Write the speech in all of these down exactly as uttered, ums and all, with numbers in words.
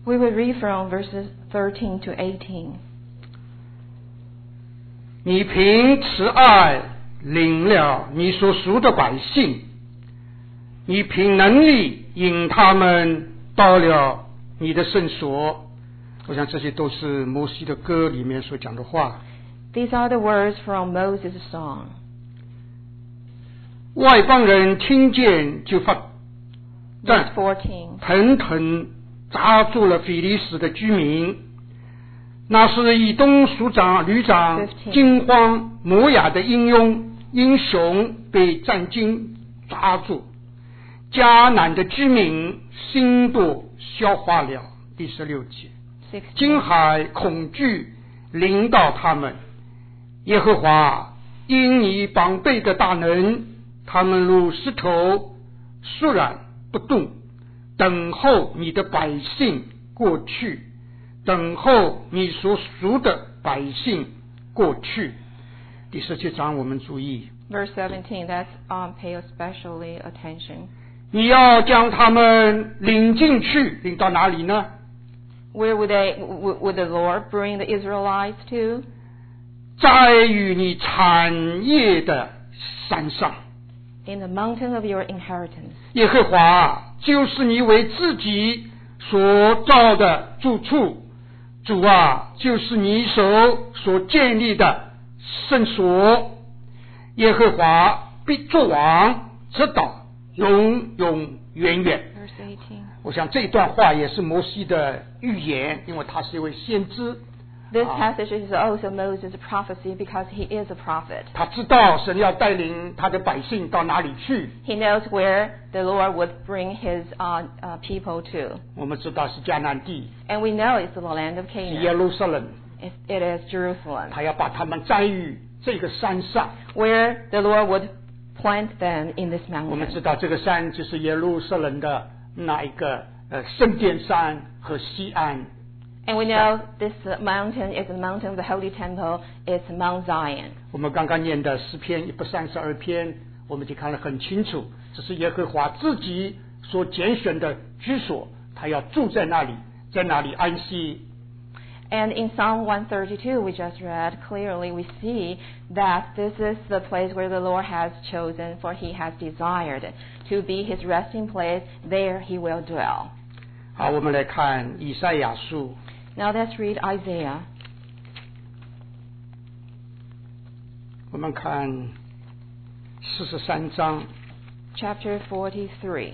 We will read from verses thirteen to eighteen. 你凭慈爱领了你所属的百姓，你凭能力引他们到了你的圣所。我想这些都是摩西的歌里面所讲的话。 These are the words from Moses' song. 外邦人听见就发 Verse 战， fourteen. 腾腾扎住了非利士的居民。那是以东属长、旅长、惊慌、摩亚的英勇英雄被战惊抓住，迦南的居民心都消化了。第十六节，惊骇恐惧临到他们，耶和华因你膀臂的大能，他们如石头肃然不动，等候你的百姓过去，等候你所属的百姓过去。第十七章我们注意 Verse seventeen, that's um, pay especially attention. 你要将他们领进去，领到哪里呢？ Where would they, would the Lord bring the Israelites to? 在与你产业的山上。 In the mountain of your inheritance. 耶和华就是你为自己所造的住处，主啊，就是你手所建立的圣所。耶和华必作王，直到永永远远。 Verse eighteen. 我想这段话也是摩西的预言，因为他是一位先知。 This passage is also Moses' prophecy because he is a prophet. 他知道神要带领他的百姓到哪里去。 He knows where the Lord would bring his uh, uh, people to. 我们知道是迦南地， And we know it's the land of 是耶 Canaan. 路撒冷， It, it is Jerusalem. 他要把他们栽于这个山上。 Where the Lord would plant them in this 我们知 mountain. 道这个山就是耶路撒冷的那一个呃圣殿山和西安。 And we know this uh, mountain is the mountain of the Holy Temple. It's Mount Zion. 我们刚刚念的诗篇一百三十二篇，我们就看得很清楚，这是耶和华自己所拣选的居所，他要住在那里，在那里安息。 And in Psalm one thirty-two, we just read clearly, we see that this is the place where the Lord has chosen, for he has desired to be his resting place. There he will dwell. 好，我们来看以赛亚书。 Now let's read Isaiah. 我们看四十三章 Chapter forty-three.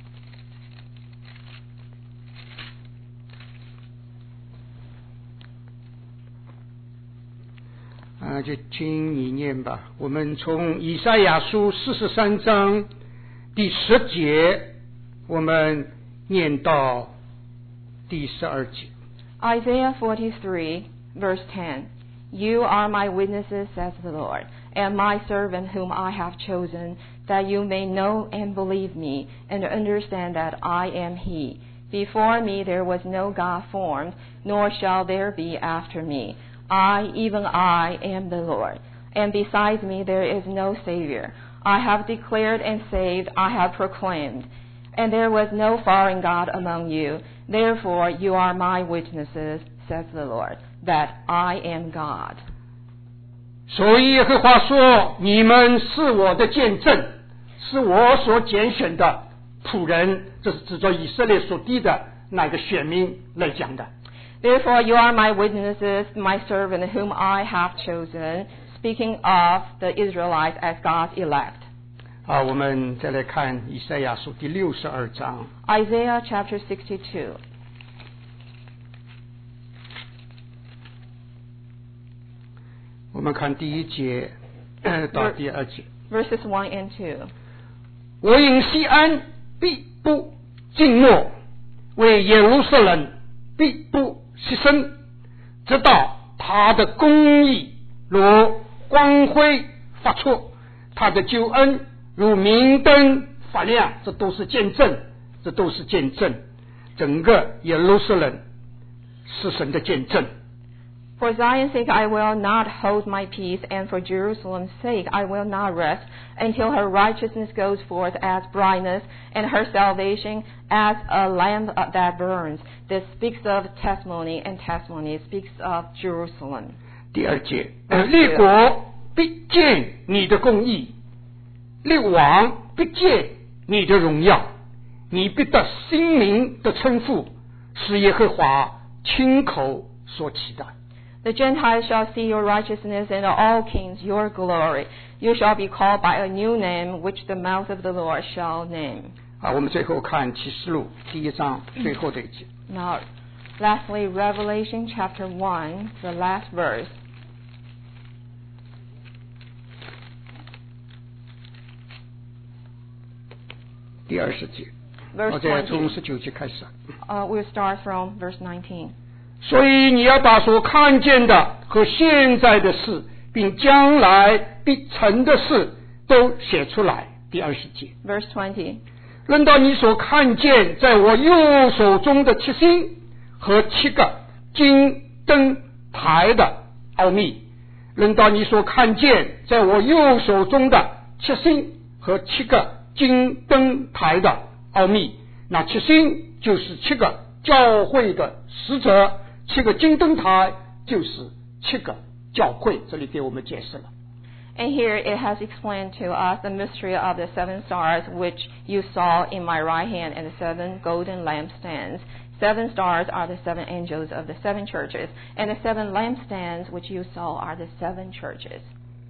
啊，就请你念吧。我们从以赛亚书四十三章第十节，我们念到第十二节。 Isaiah forty-three, verse ten. You are my witnesses, says the Lord, and my servant whom I have chosen, that you may know and believe me, and understand that I am he. Before me there was no God formed, nor shall there be after me. I, even I, am the Lord, and besides me there is no Savior. I have declared and saved, I have proclaimed, and there was no foreign God among you. Therefore you are my witnesses, says the Lord, that I am God. 所以耶和华说：“你们是我的见证，是我所拣选的仆人。”这是指着以色列所立的那个选民来讲的。 Therefore you are my witnesses, my servant whom I have chosen, speaking of the Israelites as God's elect. 好，我们再来看以赛亚书第六十二章。 Isaiah chapter sixty-two. 我们看第一节到第二节。 Verses one and two. 我因西安必不静默，为耶路撒冷必不牺牲，直到他的公义如光辉发出，他的救恩如明灯发亮。这都是见证，这都是见证。整个耶路撒冷是神的见证。 For Zion's sake I will not hold my peace, and for Jerusalem's sake I will not rest, until her righteousness goes forth as brightness, and her salvation as a lamp that burns. This speaks of testimony, and testimony speaks of Jerusalem. 第二节，列国必见你的公义，列王必见你的荣耀，你必得新民的称呼，是耶和华亲口所起的。 The Gentiles shall see your righteousness, and all kings your glory. You shall be called by a new name, which the mouth of the Lord shall name. 好，我们最后看启示录第一章最后的一节。 Now, lastly, Revelation chapter one, the last verse. 第二十节， Verse 我再从 twenty. 十九节开始。 Uh, we'll start from verse nineteen. 所以你要把所看见的和现在的事，并将来必成的事都写出来。第二十节， Verse twenty. 论到你所看见在我右手中的七星和七个金灯台的奥秘，论到你所看见在我右手中的七星和七个金灯台的奥秘，那七星就是七个教会的使者，七个金灯台就是七个教会，这里给我们解释了。 And here it has explained to us the mystery of the seven stars which you saw in my right hand and the seven golden lampstands. Seven stars are the seven angels of the seven churches, and the seven lampstands which you saw are the seven churches.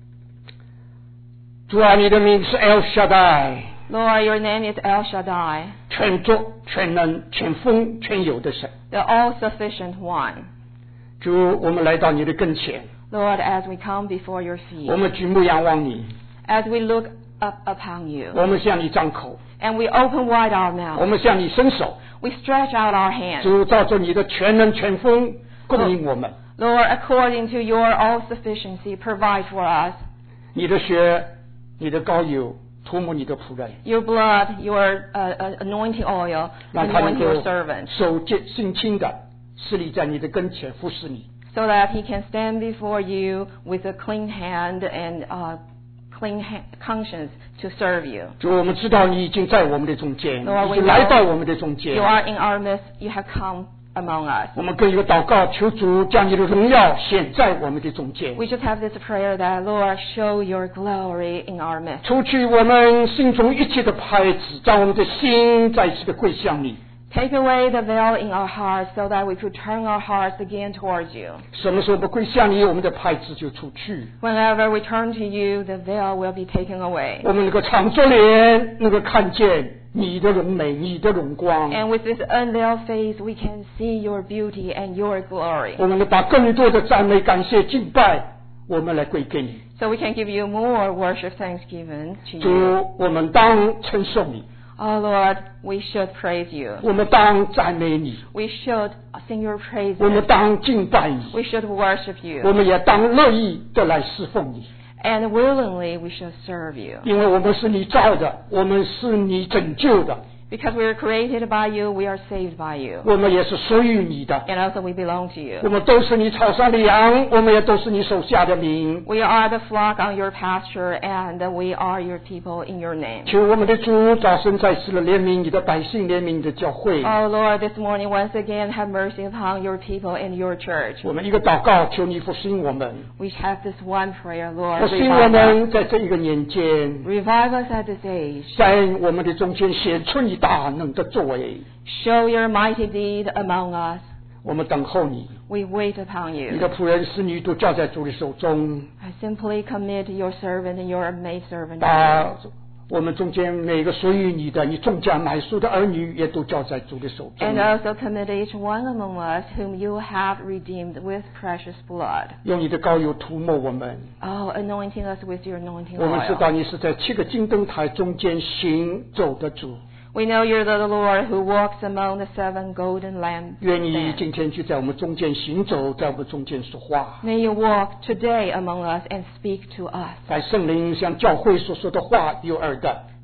主啊，你的名是 El Shaddai， Lord, your name is El Shaddai, 全作全能全丰全有的神。 the all-sufficient one. 主，我们来到你的跟前， Lord, as we come before your 我 feet, 们举目仰望你， as we look up upon you, 我们向你张口， and we open wide our 我 mouth, 们向你伸手。 we stretch out our hands. 主，照着你的全能全丰供应我们。 Lord, according to your all-sufficiency, provide for us. 你的血，你的膏油涂抹你的仆人， Your blood, your uh, uh, anointing oil, 让他能 anoint 够 your servant, 手洁心清的侍立在你的跟前服侍你。 so that he can stand before you with a clean hand and uh, clean ha- conscience to serve you. 主，我们知道你已经在我们的中间， Lord, 已 we 经 know 来到我们的中间 You。are in our midst. You have come among us. 我们更有祷告，求主将你的荣耀显在我们的中间， We just have this prayer that, Lord, show your glory in our midst. 除去我们心中一切的排斥，让我们的心再次的归向你。 Take away the veil in our hearts so that we could turn our hearts again towards you. 什么时候我们归向你，我们的排斥就出去， Whenever we turn to you, the veil will be taken away. 我们能够敞着脸，能够看见你的荣美，你的荣光。 And with this unveiled face, we can see your beauty and your glory. 我们能把更多的赞美、感谢、敬拜，我们来归给你。 So we can give you more worship, thanksgiving to 主 you. 我们当称颂你， Oh Lord, we should praise you. 我们当赞美你， We should sing your 我们 praises. 当敬拜你， We should worship 我 you. 们也当乐意的来侍奉你， And willingly we should serve you. 因为我们是你造的，我们是你拯救的， Because we are created by you, we are saved by you. 我们也是属于你的， And also we belong to 我 you. 们都是你草上的羊，我们也都是你手下的民。 We are the flock on your pasture, and we are your people in your name. 求我们的主早晨再次的怜悯你的百姓，怜悯你的教会。 Oh Lord, this morning once again have mercy upon your people and your church. 我们一个祷告，求你复兴我们， We have this one prayer, Lord. 复兴我 Revive us. 们在这一个年间， Revive us at this age. 在我们的中间显出你大能的作为。 Show your mighty deed among us. 我们等候你， We wait upon 你 you. 的仆人使女都交在主的手中， I simply commit your servant and your maidservant. 把我们中间每个属于你的、你重价买赎的儿女，也都交在主的手中。 And also commit each one among us whom you have redeemed with precious blood. 用你的膏油涂抹我们。 Oh, anointing us with your anointing 我们知道 oil. 你是在七个金灯台中间行走的主， We know you're the Lord who walks among the seven golden 愿你 lampstands. 今天就在我们中间行走，在我们中间说话。 May you walk today among us and speak to us. 在圣灵向教会所说的话有耳的，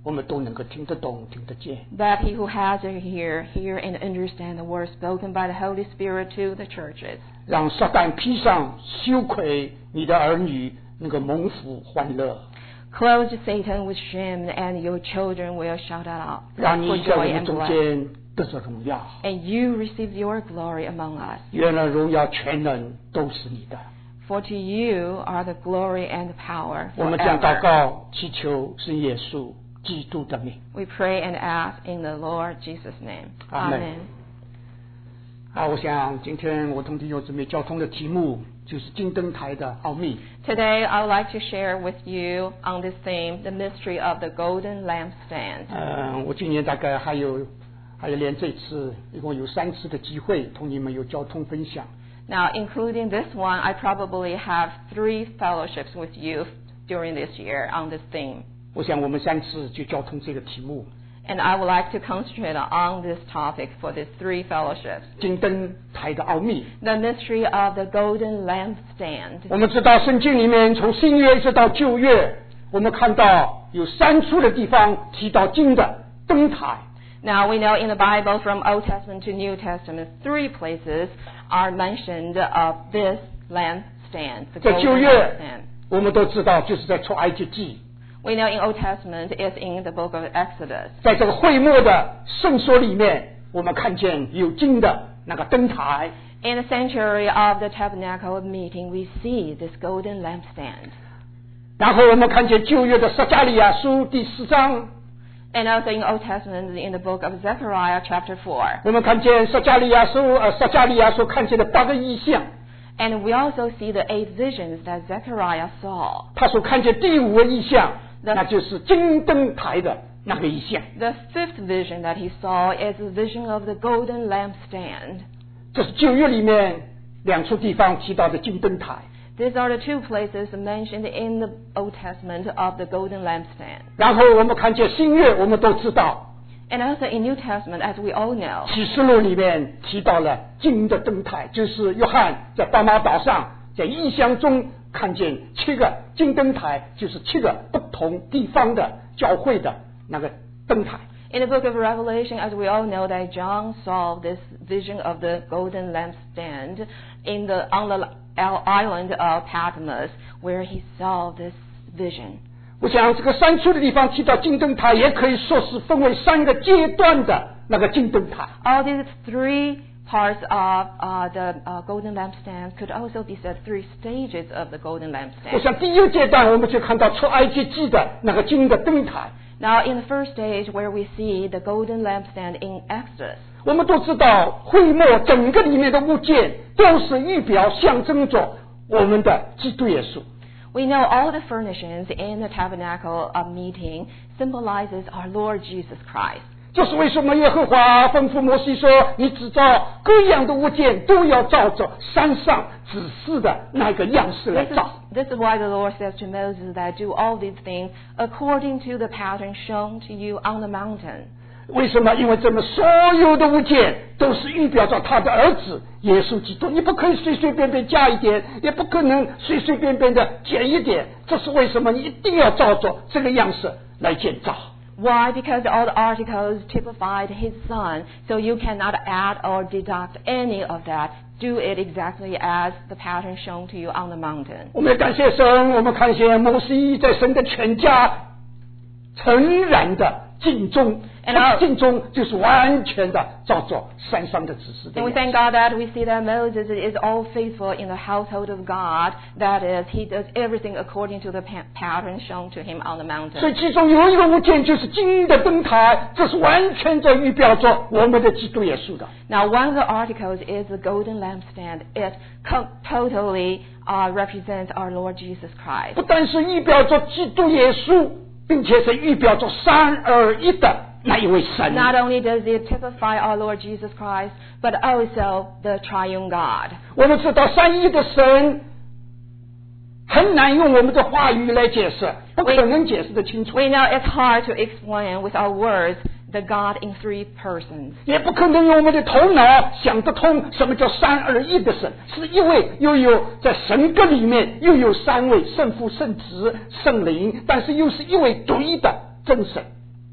我们都能够听得懂听得见。 That he who has an ear hear and understand the words spoken by the Holy Spirit to the churches. 让撒旦披上羞愧，你的儿女能够蒙福欢乐。 Clothe Satan with shame, and your children will shout out 让你 for 在我 joy 们 and 中 bless. 间得着荣耀。 And you receive your glory among us. 愿了荣耀全能都是你的。 For to you are the glory and the power 我们将祷 forever. 告祈求是耶稣基督的名。 We pray and ask in the Lord Jesus' name. Amen. Amen. 啊，我想今天我同弟兄姊妹交通的题目就是金灯台的奥秘。 Today, I would like to share with you on this theme, the mystery of the golden lampstand. 嗯，我今年大概还有还有连这次一共有三次的机会同你们有交通分享。 Now, including this one, I probably have three fellowships with you during this year on this theme. 我想我们三次就交通这个题目。 And I would like to concentrate on this topic for these three fellowships. 金灯台的奥秘。 The mystery of the golden lampstand. 我们知道圣经里面从新约一直到旧约，我们看到有三处的地方提到金的灯台。 Now, we know in the Bible from Old Testament to New Testament, three places are mentioned of this lampstand, the 在 golden 旧约 lampstand. 我们都知道就是在出埃及记， We know in Old Testament it's in the book of Exodus. 在这个会幕的圣所里面，我们看见有金的那个灯台。 In the sanctuary of the tabernacle of meeting, we see this golden lampstand. 然后我们看见旧约的撒迦利亚书第四章， And also in Old Testament, in the book of Zechariah chapter four. 我们看见撒迦利亚书呃撒迦利亚所看见的八个异象， And we also see the eight visions that Zechariah saw. 他所看见第五个异象，那就是金灯台的那个异象。 The fifth vision that he saw is the vision of the golden lampstand. 这是旧约里面两处地方提到的金灯台。 These are the two places mentioned in the Old Testament of the golden lampstand. 然后我们看见新约，我们都知道 And also in New Testament, as we all know, 启示录里面提到了金的灯台，就是约翰在巴马岛上在异象中看见七个金灯台，就是七个不同地方的教会的那个灯台。 in the book of Revelation, as we all know, that John saw this vision of the golden lampstand in the on the island of Patmos, where he saw this vision. 我想这个三处的地方提到金灯台，也可以说是分为三个阶段的那个金灯台。 All these three parts of uh, the uh, golden lampstand could also be said three stages of the golden 我 lampstand. 想第一个阶段，我们就看到出埃及记的那个金的灯台。 Now, in the first stage, where we see the golden lampstand in Exodus, 我们都知道，会幕整个里面的物件都是预表象征着我们的基督耶稣。 we know all the furnishings in the tabernacle of meeting symbolizes our Lord Jesus Christ. 这是为什么耶和华吩咐摩西说：“你只照各样的物件都要照着山上指示的那个样式来 This is, 照。” this is why the Lord says to Moses that do all these things according to the pattern shown to you on the mountain. 为什么？因为这么所有的物件都是预表着他的儿子耶稣基督，你不可以随随便便加一点，也不可能随随便便的减一点。这是为什么？你一定要照着这个样式来建造。 Why? Because all the articles typified his son, so you cannot add or deduct any of that. Do it exactly as the pattern shown to you on the mountain. 我们感谢神，我们看见摩西在神的全家诚然的尽忠， And our- 尽忠就是完全的照着山上的指示的 And we 样式。 thank God that we see that Moses is all faithful in the household of God. That is, he does everything according to the pa- pattern shown to him on the 所以 mountain. 其中有一个物件就是金的灯台，这是完全在预表着我们的基督耶稣的。 Now, one of the articles is the golden lampstand. It co- totally uh, represents our Lord Jesus Christ. 不但是预表着基督耶稣，并且是预表着三而一的那一位神。 Not only does it typify our Lord Jesus Christ, but also the triune God. 我们知道三一的神很难用我们的话语来解释，不可能解释得清楚， We know it's hard to explain with our words the God in three persons. 也不可能用我们的头脑想得通什么叫三而一的神，是一位又有在神格里面又有三位圣父、圣子、圣灵，但是又是一位独一的真神。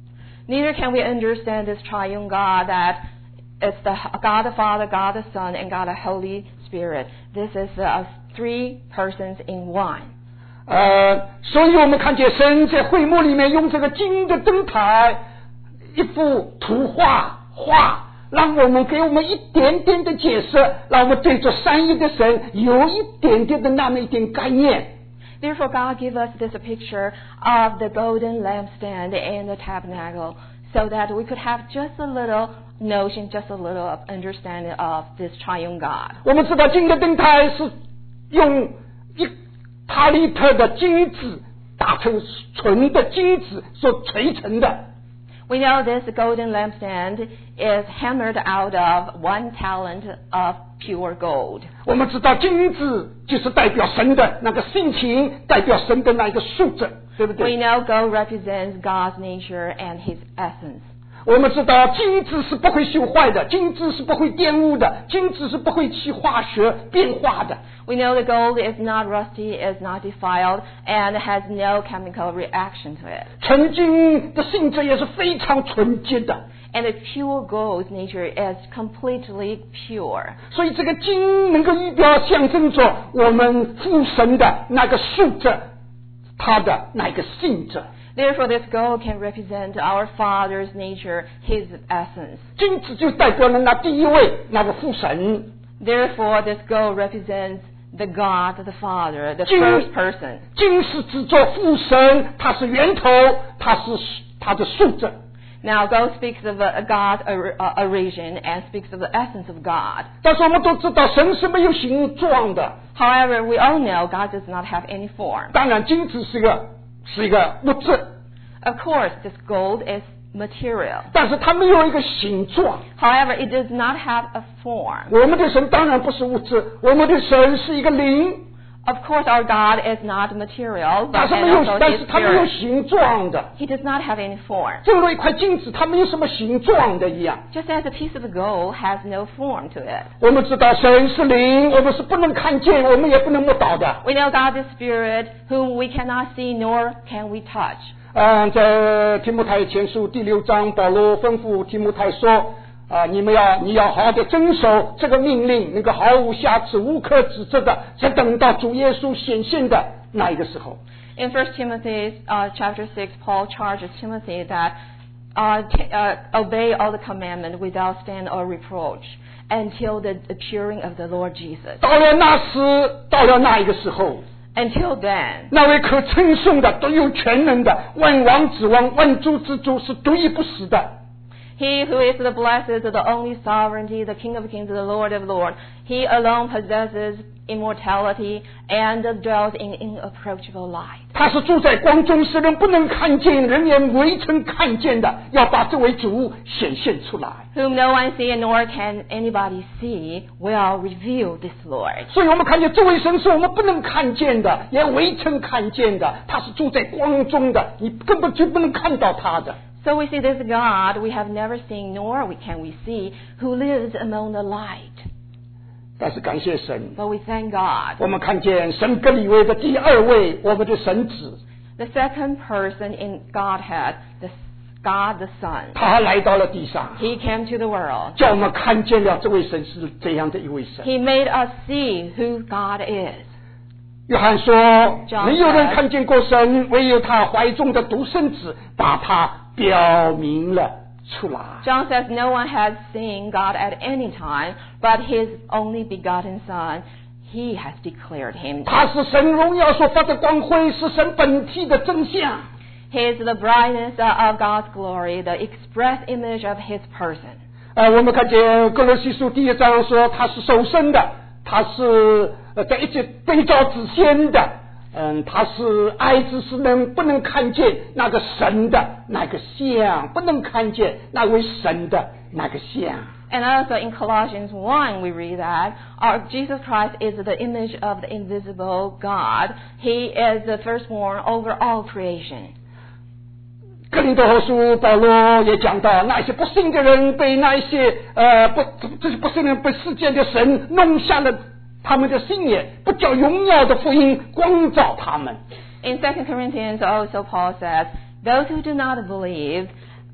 Neither can we understand this triune God that it's the God the Father, God the Son, and God the Holy Spirit. This is uh, three persons in one. 呃，所以我们看见神在会幕里面用这个金的灯台，一幅图画画，让我们给我们一点点的解释，让我们对着三一的神有一点点的那么一点概念。 Therefore, God gave us this picture of the golden lampstand and the tabernacle, so that we could have just a little notion, just a little of understanding of this triune God. 我们知道金的灯台是用一塔利特的金子打成纯的金子所锤成的。 We know this golden lampstand is hammered out of one talent of pure gold. 我们知道金子就是代表神的那个性情，代表神的那一个素质，对不对？ We know gold represents God's nature and His essence. 我们知道金子是不会朽坏的，金子是不会玷污的，金子是不会起化学变化的。 We know the gold is not rusty, is not defiled, and has no chemical reaction to it. 纯金的性质也是非常纯洁的。 And the pure gold's nature is completely pure. 所以这个金能够预表象征着我们父神的那个素质，他的那个性质。 Therefore, this gold can represent our Father's nature, His essence. 金子就代表了那第一位那个父神。 Therefore, this gold represents the God, the Father, the first person. 金是指着父神，它是源头，它是它的素质。 Now, gold speaks of a God's origin and speaks of the essence of God. 但是我们都知道，神是没有形状的。 However, we all know God does not have any form. 当然，金子是一个是一个物质。 Of course, this gold is material. 但是它没有一个形状。 However, it does not have a form. 我们的神当然不是物质，我们的神是一个灵。 Of course, our God is not material, 但 but 是 and 没有， also 但 His 是它没有 spirit. 形状的。 He does not have any form. 正如一块金子，它没有什么形状的一样。 Just as a piece of gold has no form to it. 我们知道神是灵，我们是不能看见，我们也不能摸到的。 We know God is spirit, whom we cannot see nor can we touch. 嗯，在提摩太前书第六章，保罗吩咐提摩太说：“啊，你们要你要好好的遵守这个命令，那个毫无瑕疵、无可指责的，才等到主耶稣显现的那一个时候。” In First Timothy uh, chapter six, Paul charges Timothy that uh, t- uh, obey all the commandments without stand or reproach until the appearing of the Lord Jesus. 到了那时，到了那一个时候。 Until then, 那位可称颂的、都有全能的、万王之王、万主之主，是独一不死的。 He who is the blessed, the only sovereignty, the King of kings, the Lord of lords, He alone possesses immortality and dwells in inapproachable light. 他是住在光中，使人不能看见，人也未曾看见的，要把这位主显现出来。 Whom no one sees nor can anybody see, will reveal this Lord. 所以我们看见这位神是我们不能看见的，也未曾看见的，他是住在光中的，你根本就不能看到他的。 So we see this God we have never seen nor can we see, who lives among the light. 但是感谢神， But we thank God. 我们看见神格里位的第二位，我们的神子， The second person in Godhead, the God the Son. 他来到了地上， He came to the world. 叫我们看见了这位神是这样的一位神。 He made us see who God is. 约翰说， John 没有人看见过神，唯有他怀中的独生子把他表明了出来。 John says no one has seen God at any time, but His only begotten Son, He has declared Him. 他是神荣耀所发的光辉，是神本体的真相。 He is the brightness of God's glory, the express image of His person. 呃，我们看见哥罗西书第一章说他是首生的，他是呃在一切被造之先的，嗯，他是爱子，是能不能看见那个神的那个像，不能看见那位神的那个像。 And also in Colossians one, we read that our Jesus Christ is the image of the invisible God. He is the firstborn over all creation. 哥林多后书保罗也讲到，那些不信的人被那一些呃不这些不信的人被世界的神弄瞎了他们的心眼，不叫荣耀的福音光照他们。 In Second Corinthians also Paul says, those who do not believe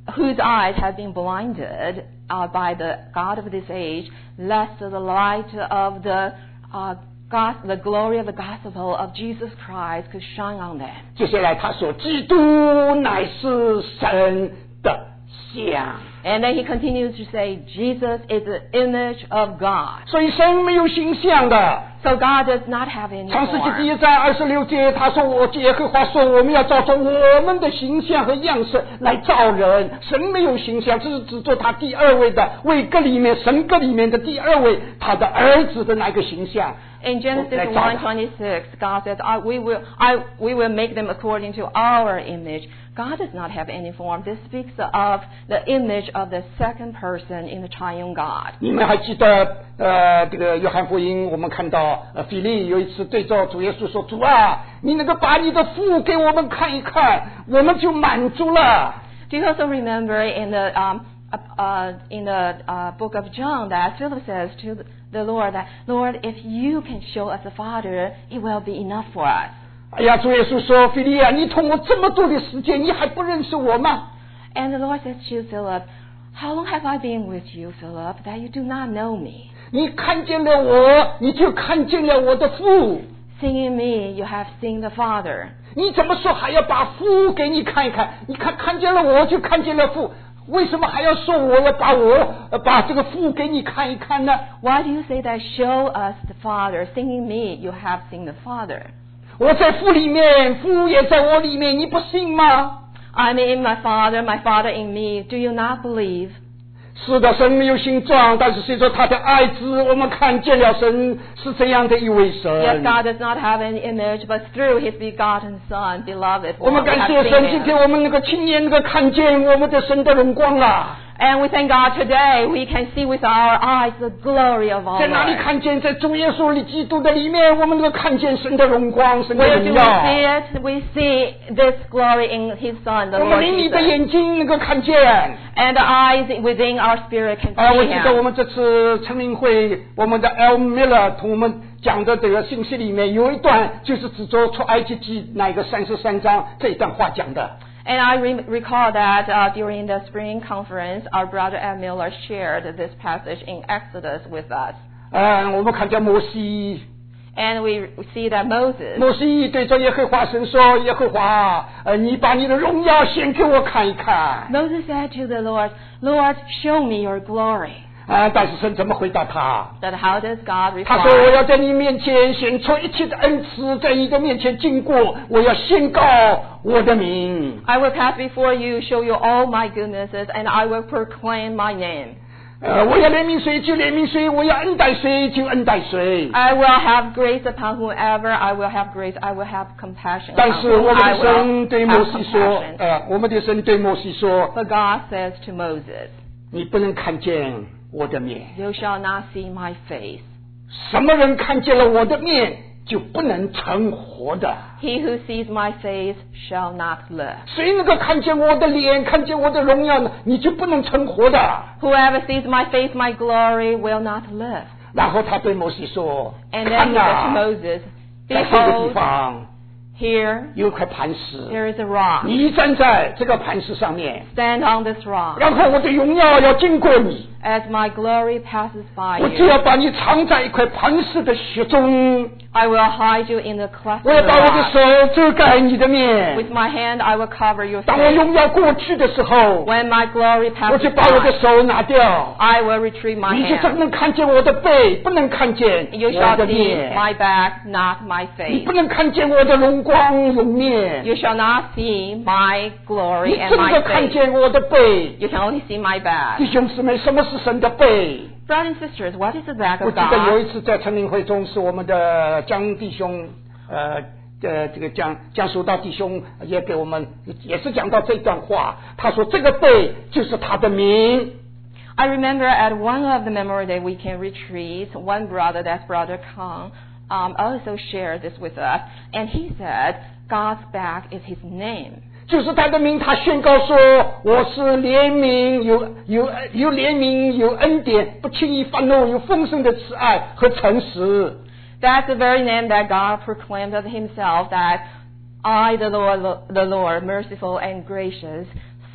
whose eyes have been blinded uh, by the God of this age, lest the light of the uh, God, the glory of the gospel of Jesus Christ could shine on them. 接下来他说，基督乃是神的像。 And then he continues to say, Jesus is the image of God. 所以神没有形象的。 So God does not have any 创世纪第 form. 一章二十六节，他说：“我耶和华说，我们要照着我们的形象和样式来造人。”神没有形象，这是指着他第二位的位格里面，神格里面的第二位，他的儿子的那个形象。 In Genesis one twenty-six, God says, I, we, will, I, we will make them according to our image. God does not have any form. This speaks of the image of the second person in the triune God. 你们还记得呃，这个约翰福音，我们看到呃，腓利有一次对着主耶稣说：“主啊，你能够把你的父给我们看一看，我们就满足了。” Do you also remember in the um, uh, in the uh, book of John that Philip says to the, the Lord that, Lord, if you can show us the Father, it will be enough for us. 哎呀，主耶稣说：“腓利啊，你同我这么多的时间，你还不认识我吗？” And the Lord says to Philip, How long have I been with you, Philip, that you do not know me? 你看见了我，你就看见了我的父。 Seeing me, you have seen the Father. 你怎么说还要把父给你看一看？你看看见了我就看见了父，为什么还要说我要把我把这个父给你看一看呢？ Why do you say that? Show us the Father. Seeing me, you have seen the Father. 我在父里面，父也在我里面，你不信吗？ I'm in my Father, my Father in me. Do you not believe? 是的，神没有形状，但是随着他的爱子，我们看见了神是这样的一位神。 Yes, God does not have an image, but through His begotten Son, beloved 我 one, 们 we 感 have 谢 seen 神，今 Him. 天我们能够亲眼能够看见我们的神的荣光了。 And we thank God today we can see with our eyes the glory of our 在哪里 Lord. 看见？在主耶稣里基督的里面，我们能够看见神的荣光，神的 Where 荣 do we 耀。 see it? We see this glory in His Son, the 我们 Lord 灵里的 Jesus. 眼睛能够看见。 And the eyes within our spirit can 啊，我 see 记得我 Him. 们这次成灵会，我们的 L Miller 同我们讲的这个信息里面有一段，就是指着出埃及记那个三十三章这一段话讲的。 And I re- recall that uh, during the spring conference, our brother Ed Miller shared this passage in Exodus with us. 嗯，我们看见摩西， And we see that Moses, 摩西对着耶和华神说：“耶和华，呃，你把你的荣耀显给我看一看。” Moses said to the Lord, Lord, show me your glory. 啊，但是神怎么回答他？ But how does God 他说：“我 reply? 要在你面前显出一切的恩慈，在你的面前经过，我要宣告我的名。” I will pass before you, show you all my goodnesses, and I will proclaim my name. 呃，我要怜悯谁就怜悯谁，我要恩待谁就恩待谁。 I will have grace upon whoever, I will have grace, I will have compassion 但 upon 是 whom 我们 I 的神 will 对摩 have 西说， compassion. 呃，我们的神对摩西说 But God says to Moses, 你不能看见我的面。 You shall not see my face. 什么人看见了我的面，就不能成活的。 He who sees my face shall not live. 谁能够看见我的脸，看见我的荣耀呢？你就不能成活的。 Whoever sees my face, my glory, will not live. 然后他对摩西说：“ And then 看 he said to 啊， Moses, 在这个地 Behold, 方 here 有一块磐石， there is a rock. 你站在这个磐石上面， Stand on this rock. 然后我的荣耀要经过你， As my glory passes by 我就 you, 要把你藏在一块磐石的穴中， I will hide you in the cleft 我 of 要 the 把我的 rock. 手遮盖你的面。 With my hand I will cover your 当我 face. 荣耀过去的时候， When my glory 我就 passes 把我的 by, 手拿掉， I will retrieve my 你就只 hand. 能看见我的背，不能看见 You 我 shall 的 see 面。 my back, not my 你 face. 不能看见我的荣光容面， You shall not see my 你 glory 只 and 能 my 看 face. 见我的背。 You can only see my back. 弟兄姊妹，什么是神的背？ Brothers and sisters, what is the back 我 of 记得有 God? 一次在成灵会中，是我们的江弟兄，呃，呃，这个江江苏道弟兄也给我们也是讲到这段话。他说这个背就是他的名。 I remember at one of the Memorial Day weekend retreats, one brother, that's Brother Kang, um, also shared this with us, and he said God's back is His name. 就是他的名，他宣告说：“我是怜悯，有有有怜悯，有恩典，不轻易发怒，有丰盛的慈爱和诚实。” That's the very name that God proclaimed of Himself, that I, the Lord, the Lord, merciful and gracious,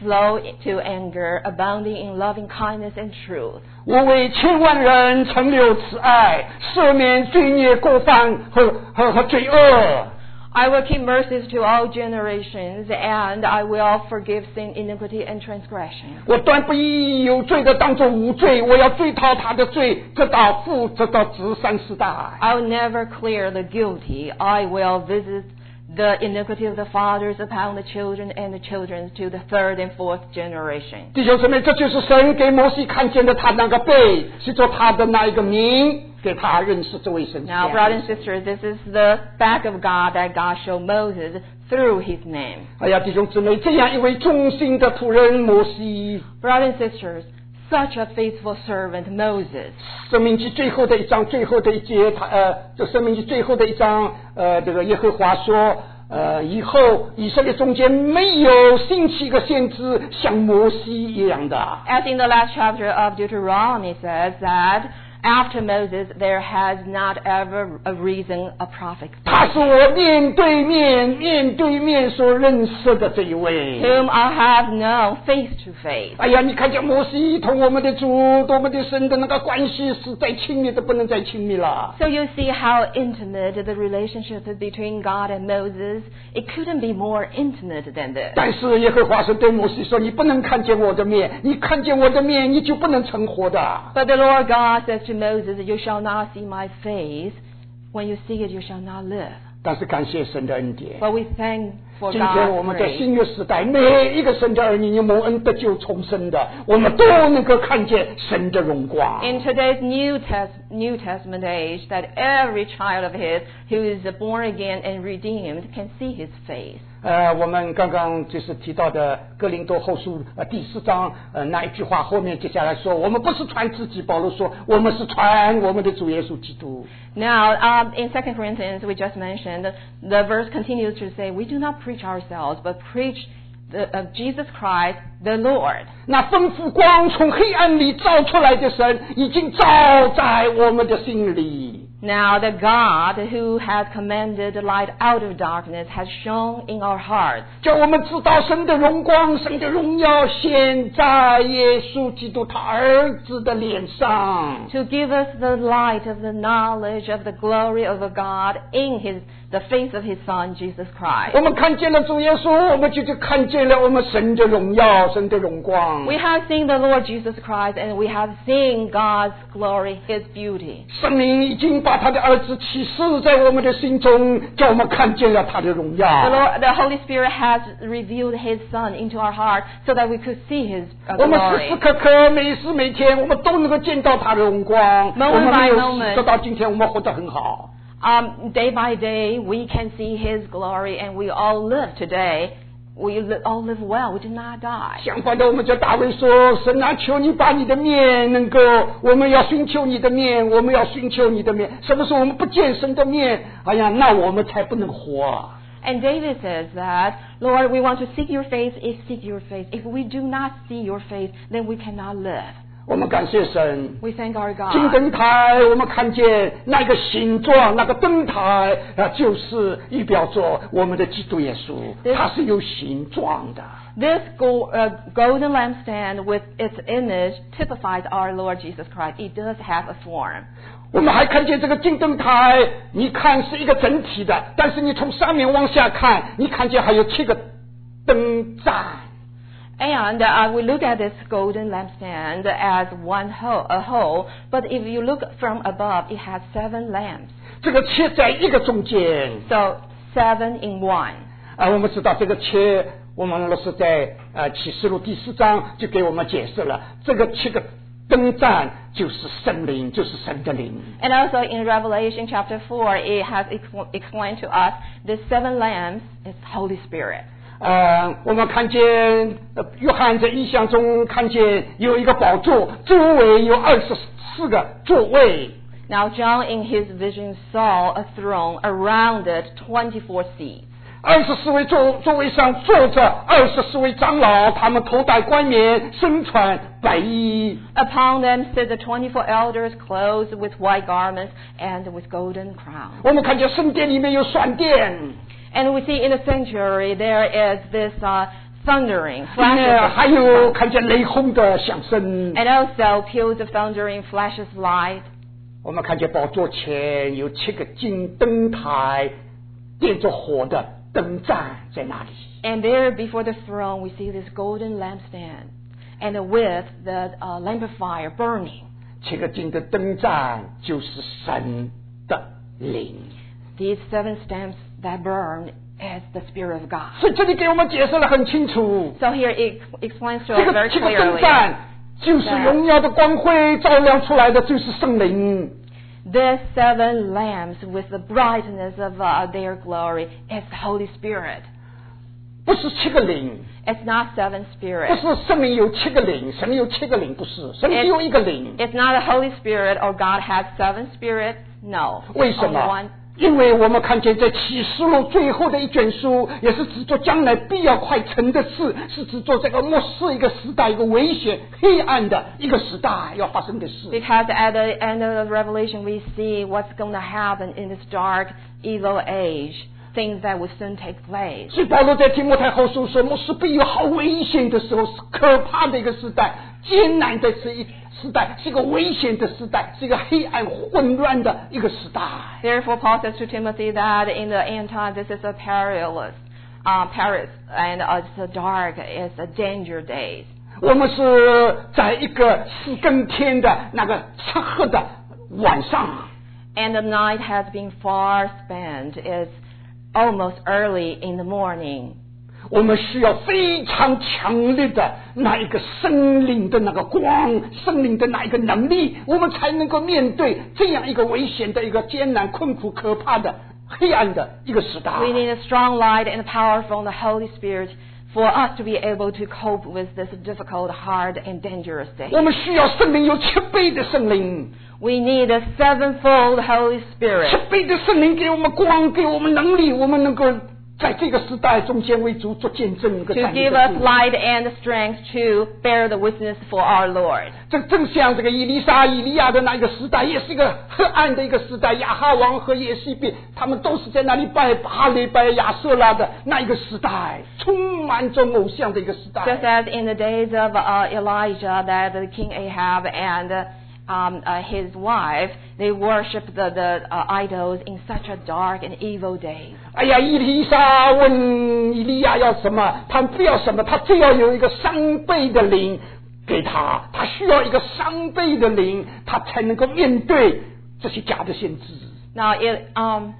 slow to anger, abounding in loving kindness and truth. 我为千万人承留慈爱，赦免罪孽过犯和和和罪恶。 I will keep mercies to all generations, and I will forgive sin, iniquity, and transgression. 我断不以有罪的当作无罪，我要追讨他的罪，直到父，直到子三世代。 I will never clear the guilty. I will visit the iniquity of the fathers upon the children and the children to the third and fourth generation. 弟兄姊妹，这就是神给摩西看见的他那个背，是做他的那一个名，给他认识这位神。 Now, brothers and sisters, this is the back of God that God showed Moses through his name. 哎呀，弟兄姊妹，这样一位忠心的仆人摩西， Brothers and sisters, such a faithful servant Moses. 生命记最后的一章，最后的一节，他呃，这生命记最后的一章，呃，这个耶和华说，呃，以后以色列中间没有兴起一个先知像摩西一样的。 As in the last chapter of Deuteronomy says that after Moses there has not ever arisen a prophet 他是我面对面面对面所认识的这一位。 whom I have known face to face. 哎呀，你看见摩西同我们的主、多么的神的那个关系是再亲密的不能再亲密了。 So you see how intimate the relationship is between God and Moses. It couldn't be more intimate than this. 但是耶和华是对摩西说：“你不能看见我的面，你看见我的面，你就不能成活的。” But the Lord God says to Moses, "You shall not see my face. When you see it, you shall not live." 但是感谢神的恩典。 But we thank for 今天我 God's 们在 grace. 新约时代，每一个神的儿女，你蒙恩得救重生的，我们都能够看见神的荣光。 In today's New, Test, New Testament age, that every child of His who is born again and redeemed can see His face. 呃，我们刚刚就是提到的哥林多后书呃第四章呃那一句话后面接下来说，我们不是传自己，保罗说我们是传我们的主耶稣基督。 Now, um, in Second Corinthians, we just mentioned, the verse continues to say, we do not preach ourselves, but preach the, of Jesus Christ, the Lord. 那吩咐光从黑暗里照出来的神，已经照在我们的心里。 Now, the God who has commanded light out of darkness has shone in our hearts. 叫我们知道神的荣光、神的荣耀显在耶稣基督他儿子的脸上。 To give us the light of the knowledge of the glory of God in His, the face of His Son, Jesus Christ. 我们看见了主耶稣，我们就就看见了我们神的荣耀、神的荣光。 We have seen the Lord Jesus Christ and we have seen God's glory, His beauty. 圣灵已经把他的儿子启示在我们的心中，叫我们看见了他的荣 The 耀。 Lord, the Holy Spirit has revealed His Son into our heart so that we could see His uh, 我们时时 glory. 刻刻、每时每天，我们都能够见到他的荣光。 Moment 我们没 by 有 moment 直到今天，我们活得很好。 Um, day by day, we can see His glory, and we all live today. We li- all live well. We did not die. 相反的，我们叫大卫说：“神啊，求你把你的面能够，我们要寻求你的面，我们要寻求你的面。什么时候我们不见神的面，哎呀，那我们才不能活。” And David says that, Lord, we want to seek your face, if seek your face. If we do not see your face, then we cannot live. 我们感谢神。 We thank our 金 God. 灯台，我们看见那个形状，那个灯台啊，就是预表着我们的基督耶稣，它是有形状的。 This go, uh, golden lampstand with its image typifies our Lord Jesus Christ. It does have a form. 我们还看见这个金灯台，你看是一个整体的，但是你从上面往下看，你看见还有七个灯盏。 And uh, we look at this golden lampstand as one whole, a whole, but if you look from above, it has seven lamps. 这个切在一个中间。 So, seven in one. 啊，我们知道这个切，我们老师在呃启示录第四章就给我们解释了，这个七个灯盏就是圣灵，就是神的灵。 And also in Revelation chapter four, it has ex- explained to us the seven lamps is Holy Spirit. 呃，我们看见呃约翰在异象中看见有一个宝座，周围有二十四个座位。 Now John in his vision saw a throne, around it twenty-four seats. 二十四位座座位上坐着二十四位长老，他们头戴冠冕，身穿白衣。 Upon them sit the twenty-four elders clothed with white garments and with golden crowns. 我们看见圣殿里面有闪电。 And we see in the sanctuary there is this uh, thundering, 里 flashes 面 of 还有看见雷轰的响声。 and also peals of thundering, flashes of light. 我们看见宝座前有七个金灯台，点着火的灯盏在那里。 And there before the throne we see this golden lampstand, and with the uh, lamp of fire burning. 七个金的灯盏就是神的灵。 These seven stamps that burn is the Spirit of God. 所以这里给我们解释得很清楚。 So here it explains to 这 us 个 very 七个灯 clearly 盏就是荣耀的光辉照亮出来的，就是圣灵。 these seven lamps with the brightness of uh, their glory is the Holy Spirit. 不是七个灵， It's not seven 不 spirits. 是圣灵有七个灵，神有七个灵，不是，神只有一个灵。 It's not the Holy Spirit or God has seven spirits. No. 为什 Only 么 one.？ 因为我们看见在启示录最后的一卷书，也是指着将来必要快成的事，是指着这个末世一个时代，一个危险、黑暗的一个时代要发生的事。 Because at the end of the Revelation we see what's going to happen in this dark, evil age. Things that will soon take place. 所以保罗在提摩太后书说，末世必有好危险的时候，是可怕的一个时代，艰难的是一时代，是一个危险的时代，是一个黑暗混乱的一个时代。 Therefore, Paul says to Timothy that in the end time, this is a perilous, uh, perilous, and uh, it's a dark, it's a danger days. 我们是在一个四更天的那个漆黑的晚上， And the night has been far spent. It's almost early in the morning. 我们需要非常强烈的那一个生灵的那个光，生灵的那一个能力，我们才能够面对这样一个危险的一个艰难、困苦、可怕的黑暗的一个时代。 We need a strong light and power from the Holy Spirit for us to be able to cope with this difficult, hard, and dangerous day. 我们需要圣灵，有七倍的圣灵， We need a sevenfold Holy 七 Spirit 倍的圣灵给我们光，给我们能力，我们能够在这个时代中间为主做见证。 to give us light and strength to bear the witness for our Lord. 这正像这个以利沙、以利亚的那一个时代，也是一个黑暗的一个时代。亚哈王和耶西别，他们都是在那里拜巴雷、拜亚瑟拉的那一个时代，充满着偶像的一个时代。 Just as in the days of uh, Elijah, that the King Ahab and uh, um, uh, his wife, they worshiped the, the uh, idols in such a dark and evil days. 哎呀，以利沙问以利亚要什么，他不要什么，他就要有一个双倍的灵给他，他需要一个双倍的灵，他才能够面对这些假的先知。 Now, it, um,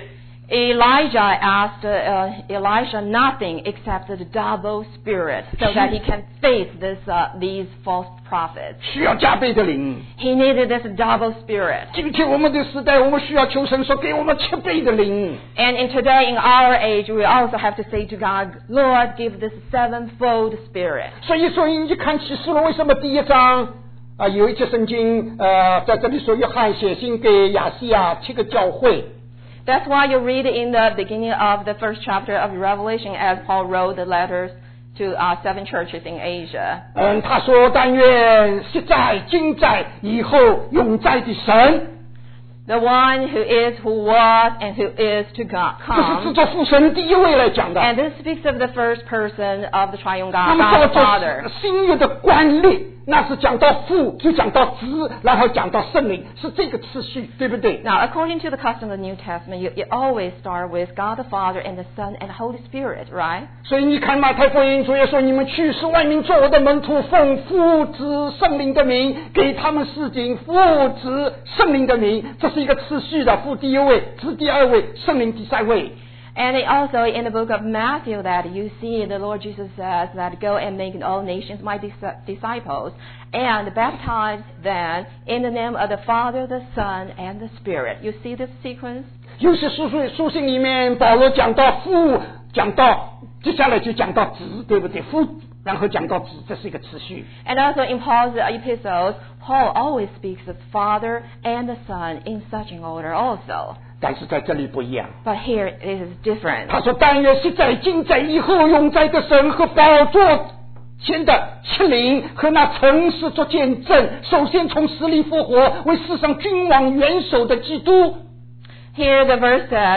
Elijah asked uh, uh, Elisha nothing except the double spirit, so that he can face this uh, these false prophets. 需要加倍的灵。 He needed this double spirit. 今天我们的时代，我们需要求神说，给我们七倍的灵。 And in today, in our age, we also have to say to God, Lord, give this sevenfold spirit. 所以说，你去看启示录，为什么第一章啊有一节圣经呃在这里说，约翰写信给亚细亚七个教会。 That's why you read in the beginning of the first chapter of Revelation as Paul wrote the letters to uh, seven churches in Asia. 嗯，他说：“但愿昔在、今在、以后永在的神。” The one who is, who was, and who is to go- 这是 come. 指着父神第一位来讲的。 And this speaks of the first person of the triune 那 God, 么 God 叫 the 做 Father. 新约的观念，那是讲到父，就讲到子，然后讲到圣灵，是这个次序，对不对？ Now, according to the custom of the New Testament, you, you always start with God the Father and the Son and the Holy Spirit, right? 所以你看马太福音，主耶稣说：“你们去，使万民做我的门徒，奉父子圣灵的名，给他们施行父子圣灵的名。”这是一个次序的，父第一位，子第二位，圣灵第三位。 And it also in the book of Matthew that you see the Lord Jesus says that go and make all nations my dis- disciples and baptize them in the name of the Father, the Son, and the Spirit. You see this sequence? 有些书信书信里面，保罗讲到父，讲到接下来就讲到子，对不对？父，然后讲到子，这是一个次序。 And also in Paul's epistles, Paul always speaks of Father and the Son in such an order also. 但是在这里不一样。 But here it is different. 他说：“但愿昔在、今在、以后永在的神和宝座前的七灵和那诚实做见证，首先从死里复活，为世上君王元首的基督。” Here the verse says,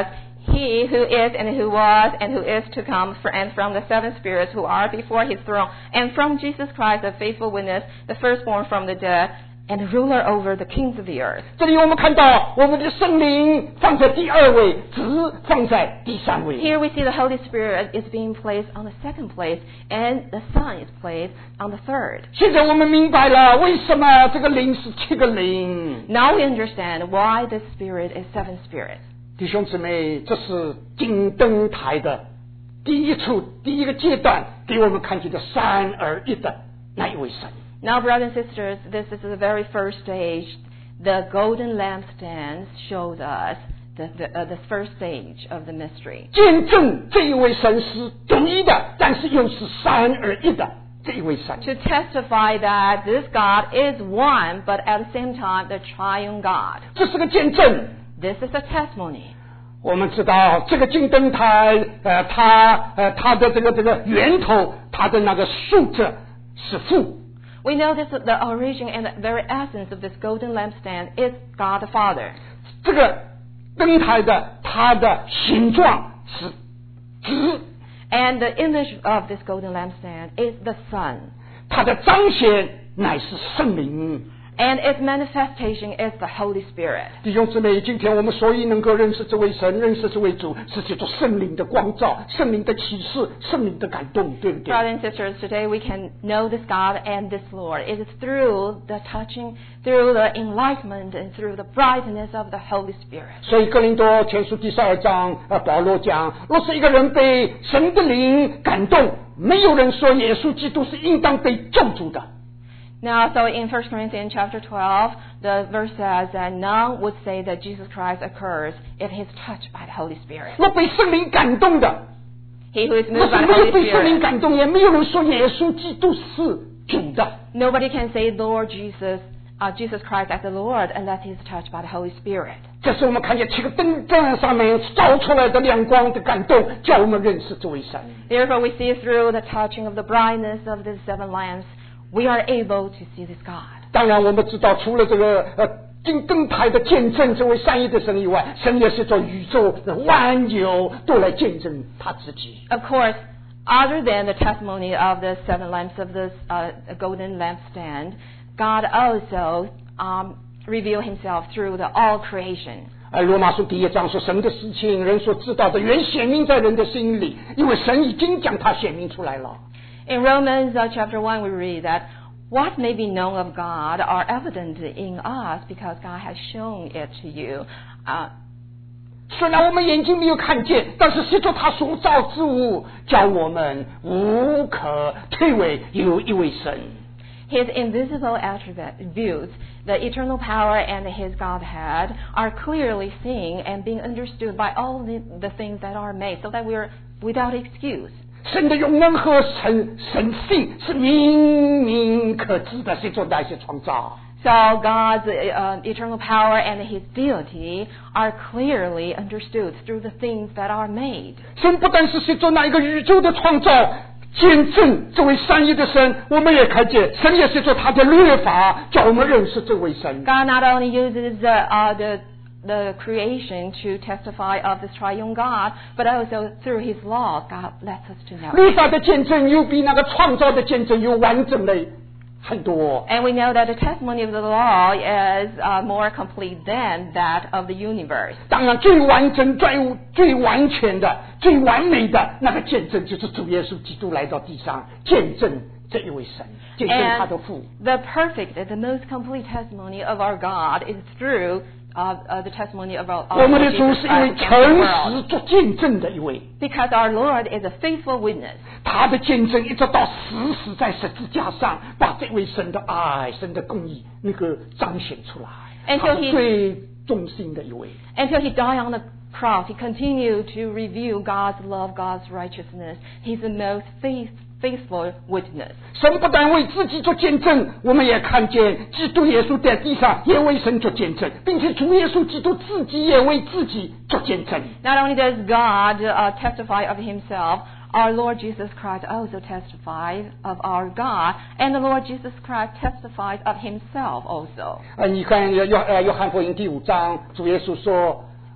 He who is and who was and who is to come, and from the seven spirits who are before his throne, and from Jesus Christ, the faithful witness, the firstborn from the dead, and ruler over the kings of the earth. 这里我们看到我们的圣灵放在第二位，子放在第三位。 Here we see the Holy Spirit is being placed on the second place, and the Son is placed on the third. 现在我们明白了为什么这个灵是七个灵。 Now we understand why the Spirit is seven spirits. 弟兄姊妹，这是金灯台的第一处第一个阶段，给我们看见的三而一的那一位神。 Now, brothers and sisters, this is the very first stage. The golden lampstands showed us the, the, uh, the first stage of the mystery. 见证这一位神是独一的，但是又是三而一的这一位神。 To testify that this God is one, but at the same time, the triune God. 这是个见证。 This is a testimony. 我们知道这个金灯台，呃，它呃它的这个这个源头，它的那个树者是父。 We know this, the origin and the very essence of this golden lampstand is God the Father. 这个灯台的它的形状是子， And the image of this golden lampstand is the Son. 它的彰显乃是圣灵。 And its manifestation is the Holy Spirit. 弟兄姊妹，今天我们所以能够认识这位神，认识这位主，是借助圣灵的光照、圣灵的启示、圣灵的感动，对不对？ Brothers and sisters, today we can know this God and this Lord. It is through the touching, through the enlightenment, and through the brightness of the Holy Spirit. 所以哥林多前书第十二章，呃，保罗讲，若是一个人被神的灵感动，没有人说耶稣基督是应当被咒诅的。 Now, so in First Corinthians chapter twelve, the verse says that none would say that Jesus Christ occurs if he is touched by the Holy Spirit. 若被圣灵感动的， He who is 若 moved by 是 the 没有 Holy 被圣灵 Spirit. 感动，也没有人说耶稣基督是主的。 Nobody can say Lord Jesus, uh, Jesus Christ as the Lord unless he is touched by the Holy Spirit. 这是我们看见七个灯灯上面照出来的亮光的感动，叫我们认识这位神。 Therefore, we see through the touching of the brightness of the seven lamps, we are able to see this God. 当然，我们知道，除了这个呃金灯台的见证这位三一的神以外，神也是做宇宙的万有都来见证他自己。 Of course, other than the testimony of the seven lamps of this uh, golden lampstand, God also um, revealed himself through the all creation. 而罗马书第一章说，神的事情人所知道的，原显明在人的心里，因为神已经将它显明出来了。 In Romans uh, chapter one, we read that what may be known of God are evident in us because God has shown it to you. Uh, 虽然我们眼睛没有看见，但是是做他所造之物，叫我们无可推诿。有一位神， His invisible attributes, the eternal power and his Godhead, are clearly seen and being understood by all the, the things that are made, so that we are without excuse. 神的永能和神神性是明明可知的，是做那些创造。 So God's uh, eternal power and his deity are clearly understood through the things that are made. 神不但是是做那一个宇宙的创造，见证这位三一的神，我们也看见神也是做他的律法，叫我们认识这位神。 God not only uses the, uh, the the creation to testify of the triune God, but also through his law, God lets us to know. 律法的见证又比那个创造的见证又完整了很多。 And we know that the testimony of the law is uh, more complete than that of the universe. 当然，最完整、最最完全的、最完美的那个见证，就是主耶稣基督来到地上，见证这一位神，见证他的父。 And the perfect, the most complete testimony of our God is through uh, uh, the testimony of our, 我 our 们的 Lord 主 Jesus 是一位 Christ against the 诚 world. 实做见证的一位， Because our Lord is a faithful witness. 他的见证一直到死死在十字架上，把这位神的爱、神的公义那个彰显出来。 Until 他是 he- 最忠心的一位。 Until he died on the cross, he continued to reveal God's love, God's righteousness. He's the most faith, faithful witness. 神不但为自己做见证，我们也看见基督耶稣在地上也为神做见证，并且主耶稣基督自己也为自己做见证。 Not only does God uh, testify of himself, our Lord Jesus Christ also testifies of our God, and the Lord Jesus Christ testifies of himself also. 啊，你看约约呃约翰福音第五章，主耶稣说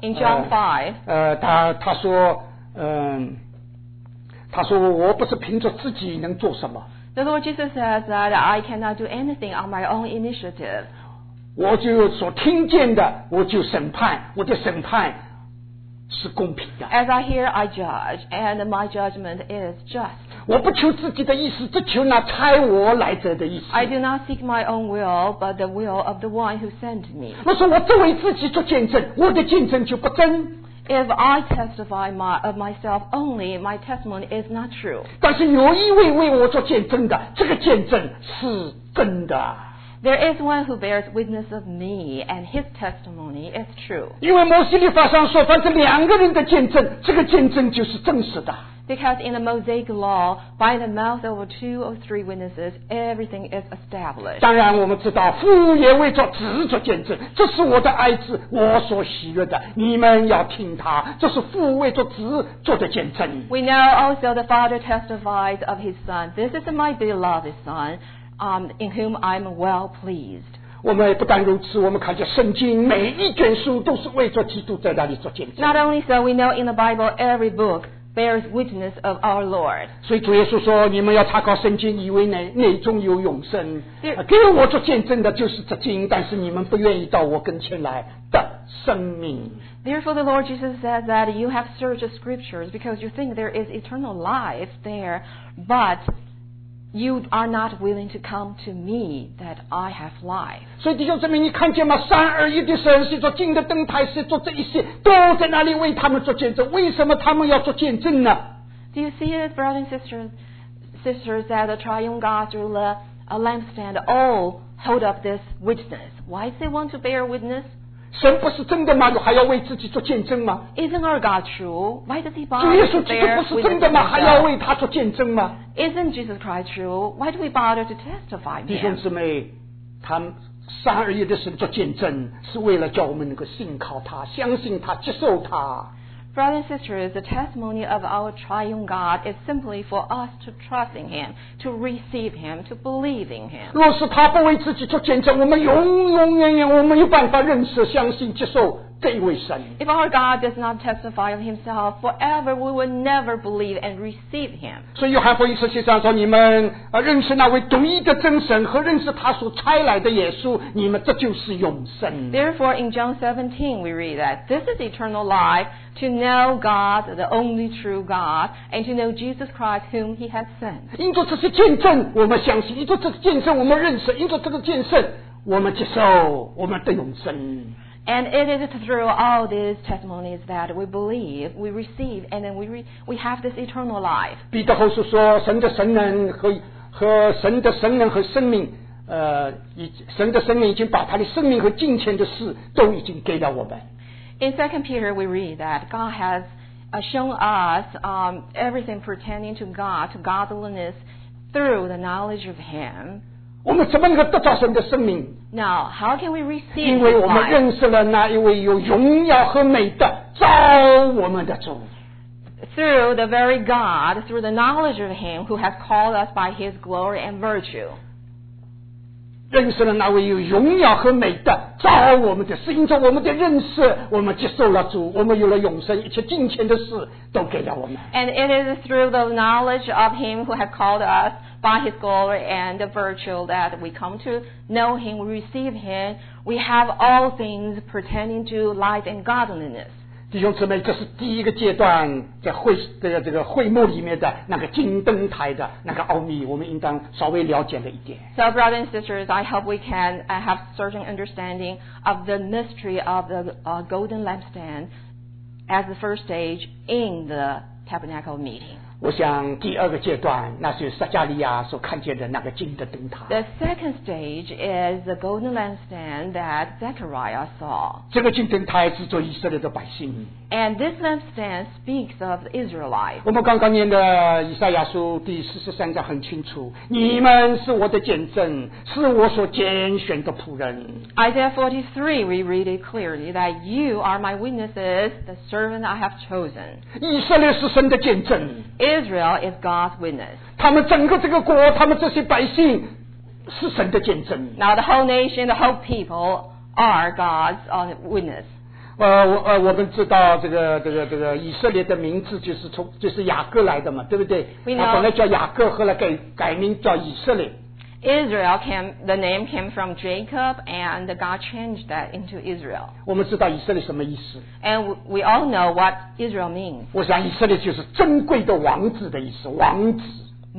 In John five, 呃，他他说，嗯，他说我不是凭着自己能做什么， the Lord Jesus says that I cannot do anything on my own initiative. 我就所听见的，我就审判，我的审判是公平的。 As I hear, I judge, and my judgment is just. 我不求自己的意思，只求那差我来者的意思。 I do not seek my own will, but the will of the one who sent me. 我说我只为自己做见证，我的见证就不真。 If I testify my, of myself only, my testimony is not true. 但是有一位为我做见证的，这个见证是真的。 There is one who bears witness of me, and his testimony is true. 因为摩西律法上说，凡是两个人的见证，这个见证就是真实的。 Because in the Mosaic law, by the mouth of two or three witnesses, everything is established. 当然，我们知道父也为着子做见证，这是我的爱子，我所喜悦的，你们要听他。这是父为着子做的见证。 We know also the Father testifies of his Son. This is my beloved Son, um, in whom I am well pleased. 我们不但如此，我们看见圣经每一卷书都是为着基督在那里做见证。 Not only so, we know in the Bible every book bears witness of our Lord. 所以主耶稣说：“你们要查考圣经，以为内内中有永生。 There- 给我做见证的就是这经，但是你们不愿意到我跟前来的生命。” Therefore the Lord Jesus says that you have searched the scriptures because you think there is eternal life there, but you are not willing to come to me that I have life. 所以弟兄姊妹，你看见吗？三而一的神是做金的灯台，是做这一些，都在那里为他们做见证。为什么他们要做见证呢？ Do you see it, brothers and sisters, sisters, that the triune God through the a lampstand all hold up this witness? Why do they want to bear witness? 神不是真的吗？还要为自己做见证吗？ Isn't our God true? Why does he 主耶 bother 稣 to 基督 bear 不是 witness 真的 of 吗？还要 himself? 为他做见证吗？ Isn't Jesus Christ true? Why do we bother to testify 弟兄 him? 姊妹，他们三而一的神做见证，是为了叫我们能够信靠他，相信他，接受他。 Brothers and sisters, the testimony of our triune God is simply for us to trust in him, to receive him, to believe in him. 若是他不为自己做见证，我们永永远远我们没有办法认识、相信、接受这一位神。 If our God does not testify of himself forever, we will never believe and receive him. 所以约翰福音十七章说：“你们啊认识那位独一的真神和认识他所差来的耶稣，你们这就是永生。” Therefore, in John seventeen, we read that this is eternal life, to know God, the only true God, and to know Jesus Christ, whom he has sent. 因着这些见证，我们相信；因着这个见证，我们认识；因着这个见证，我们接受我们的永生。 And it is through all these testimonies that we believe, we receive, and then we re- we have this eternal life. 彼得后书说：“神的神能和和神的神能和生命，呃，已神的生命已经把他的生命和金钱的事都已经给了我们。” In Second Peter, we read that God has uh, shown us um, everything pertaining to God, to godliness, through the knowledge of Him. 我们怎么能够得到神的生命？ Now, how can we receive 因为 His 我们 life? 认识了那一位有荣耀和美的造我们的主。 Through the very God, through the knowledge of Him who has called us by His glory and virtue. 认识了那位有荣耀和美的造我们的，是因着我们的认识，我们接受了主，我们有了永生，一切金钱的事都给了我们。 And it is through the knowledge of Him who has called us by His glory and the virtue that we come to know Him, we receive Him, we have all things pertaining to life and godliness. 弟兄姊妹，这是第一个阶段，在会的这个会幕里面的那个金灯台的那个奥秘，我们应当稍微了解了一点。 So, brothers and sisters, I hope we can uh, have certain understanding of the mystery of the uh, golden lampstand as the first stage in the tabernacle meeting. 我想第二个阶段，那是撒迦利亚所看见的那个金的灯台。 The second stage is the golden lampstand that Zechariah saw. 这个金灯台是做以色列的百姓。 And this lampstand speaks of the Israelites. 我们刚刚念的以赛亚书第四十三章很清楚，你们是我的见证，是我所拣选的仆人。 Isaiah forty-three, we read it clearly that you are my witnesses, the servant I have chosen. 以色列是神的见证， Israel is God's witness. 他们整个这个国，他们这些百姓是神的见证。 Now the whole nation, the whole people are God's uh, witness. 呃，我呃，我们知道这个这个这个以色列的名字就是从就是雅各来的嘛，对不对？他本来叫雅各，后来改改名叫以色列。 Israel came, the name came from Jacob, and God changed that into Israel. 我们知道以色列什么意思 And we all know what Israel means. 我想以色列就是珍贵的王子的意思，王子。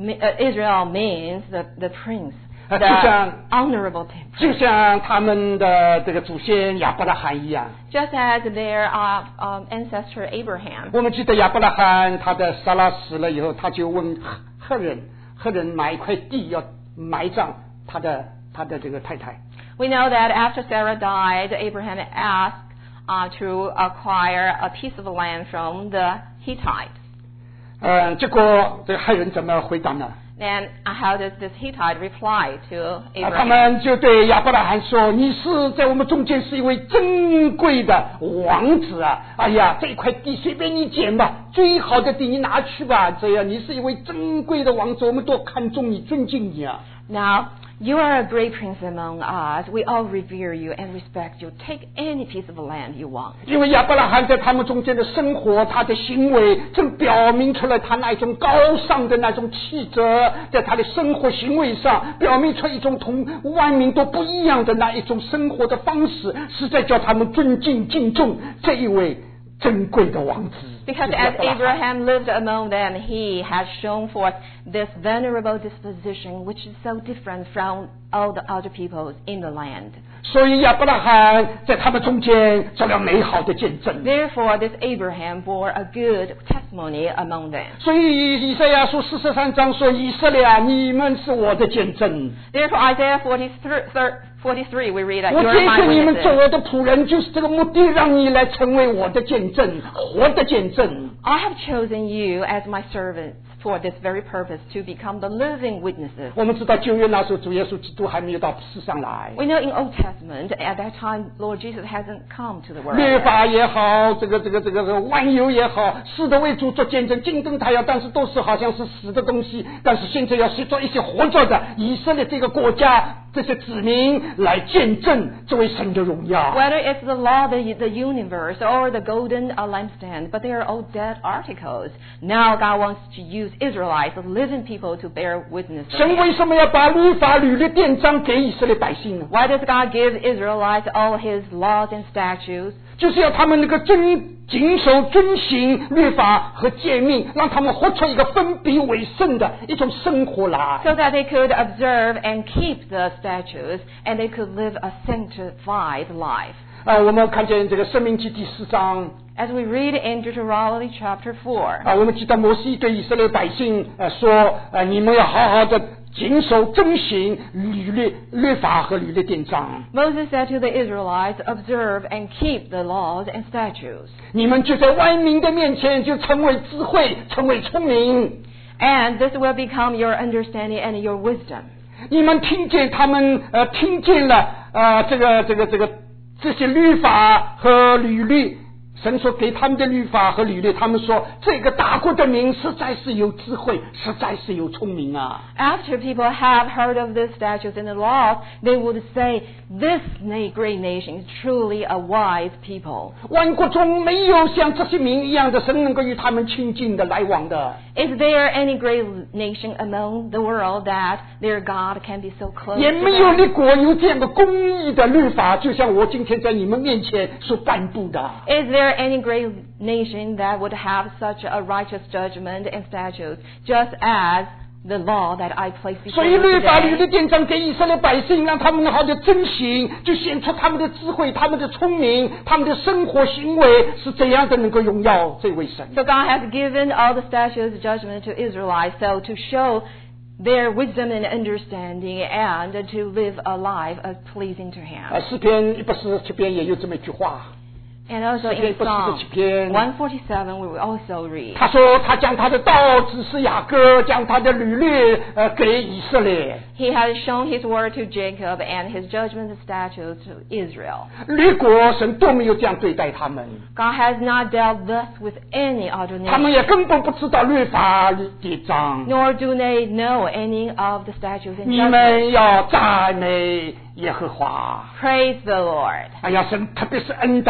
Israel means the the prince, the 就像 honorable prince. 就像他们的这个祖先亚伯拉罕一样。 Just as their uh, um, ancestor Abraham. 我们记得亚伯拉罕他的撒拉死了以后，他就问赫人，赫人买一块地要埋葬他的他的这个太太。 We know that after Sarah died, Abraham asked uh, to acquire a piece of land from the Hittite. 呃，结果这个赫人怎么回答呢？ Then how does this Hittite reply to 啊， Abraham? 他们就对亚伯拉罕说：“你是在我们中间是一位珍贵的王子啊！哎呀，这块地随便你捡吧，最好的地你拿去吧。这样你是一位珍贵的王子，我们多看重你，尊敬你啊。” Now, you are a great prince among us. We all revere you and respect you. Take any piece of land you want. 因为亚伯拉罕在他们中间的生活，他的行为正表明出来他那一种高尚的那种气质，在他的生活行为上表明出一种同万民都不一样的那一种生活的方式，是在叫他们尊敬敬重这一位珍贵的王子。 Because as Abraham lived among them, he has shown forth this venerable disposition, which is so different from all the other peoples in the land. 所以亚伯拉罕在他们中间做了美好的见证。 Therefore, this Abraham bore a good testimony among them. 所以以赛亚书四十三章说：“以色列啊，你们是我的见证。” Therefore, Isaiah forty-three, forty-three, we read that 我 you 拣 are my 选你们做 witnesses. 我的仆人，就是这个目的，让你来成为我的见证，活的见证。 I have chosen you as my servants for this very purpose, to become the living witnesses. 我们知道旧约那时候主耶稣基督还没有到世上来， We know in Old Testament, at that time, Lord Jesus hasn't come to the world. 律法也好，这个这个这个这个万有也好，死的为主做见证，金灯台要，但是都是好像是死的东西，但是现在要去做一些活着的以色列这个国家这些子民来见证这位神的荣耀。 Whether it's the law, the, the universe, or the golden uh, lampstand, but they are all dead articles. Now God wants to use Israelites, the living people, to bear witness. of 神 Him. 为什么要把律法律的典章给以色列百姓呢？ Why does God give Israelites all His laws and statutes? 就是要他们那个遵谨守遵行律法和诫命，让他们活出一个分别为圣的一种生活来。 So that they could observe and keep the statutes, and they could live a sanctified life. 啊，我们看见这个《申命记》第四章 As we read in Deuteronomy chapter four, 啊，我们记得摩西对以色列百姓呃说，呃，你们要好好的谨守遵行律律律法和律的典章， Moses said to the Israelites, observe and keep the laws and statutes. 你们就在万民的面前就成为智慧，成为聪明。 And this will become your understanding and your wisdom. 你们听见他们呃听见了呃这个这个这个这些律法和律律。神所给他们的律法和律例，他们说这个大国的民实在是有智慧，实在是有聪明啊。 After people have heard of the statutes and the laws, they would say, this na- great nation is truly a wise people. 万国中没有像这些民一样的神能够与他们亲近的来往的。 Is there any great nation among the world that their God can be so close 也 to 没有 them? 立国有这样的公义的律法，就像我今天在你们面前所颁布的。 Is there any great nation that would have such a righteous judgment and statutes, just as the law that I place 所 before 以 you 律法律 today? 的典章给以色列百姓，让他们好的遵行，就显出他们的智慧、他们的聪明、他们的生活行为是怎样的能够荣耀这位神。 So God has given all the statutes, judgment to Israelites, so to show their wisdom and understanding, and to live a life as pleasing to 啊， Him. 诗篇一百四十七篇也有这么一句话。 And also in 诗篇 Psalm 一百四十七篇 one forty-seven, we will also read. 他说他将他的道指示雅各，将他的律律呃给以色列。 He has shown His word to Jacob and His judgment and statutes to Israel. 律国神都没有这样对待他们， God has not dealt thus with any other 他们 nation, 也根本不知道律法典章。 nor do they know any of the statutes and 你 judgments. 们要赞美耶和华。 Praise the Lord. 哎呀，神特别是恩待这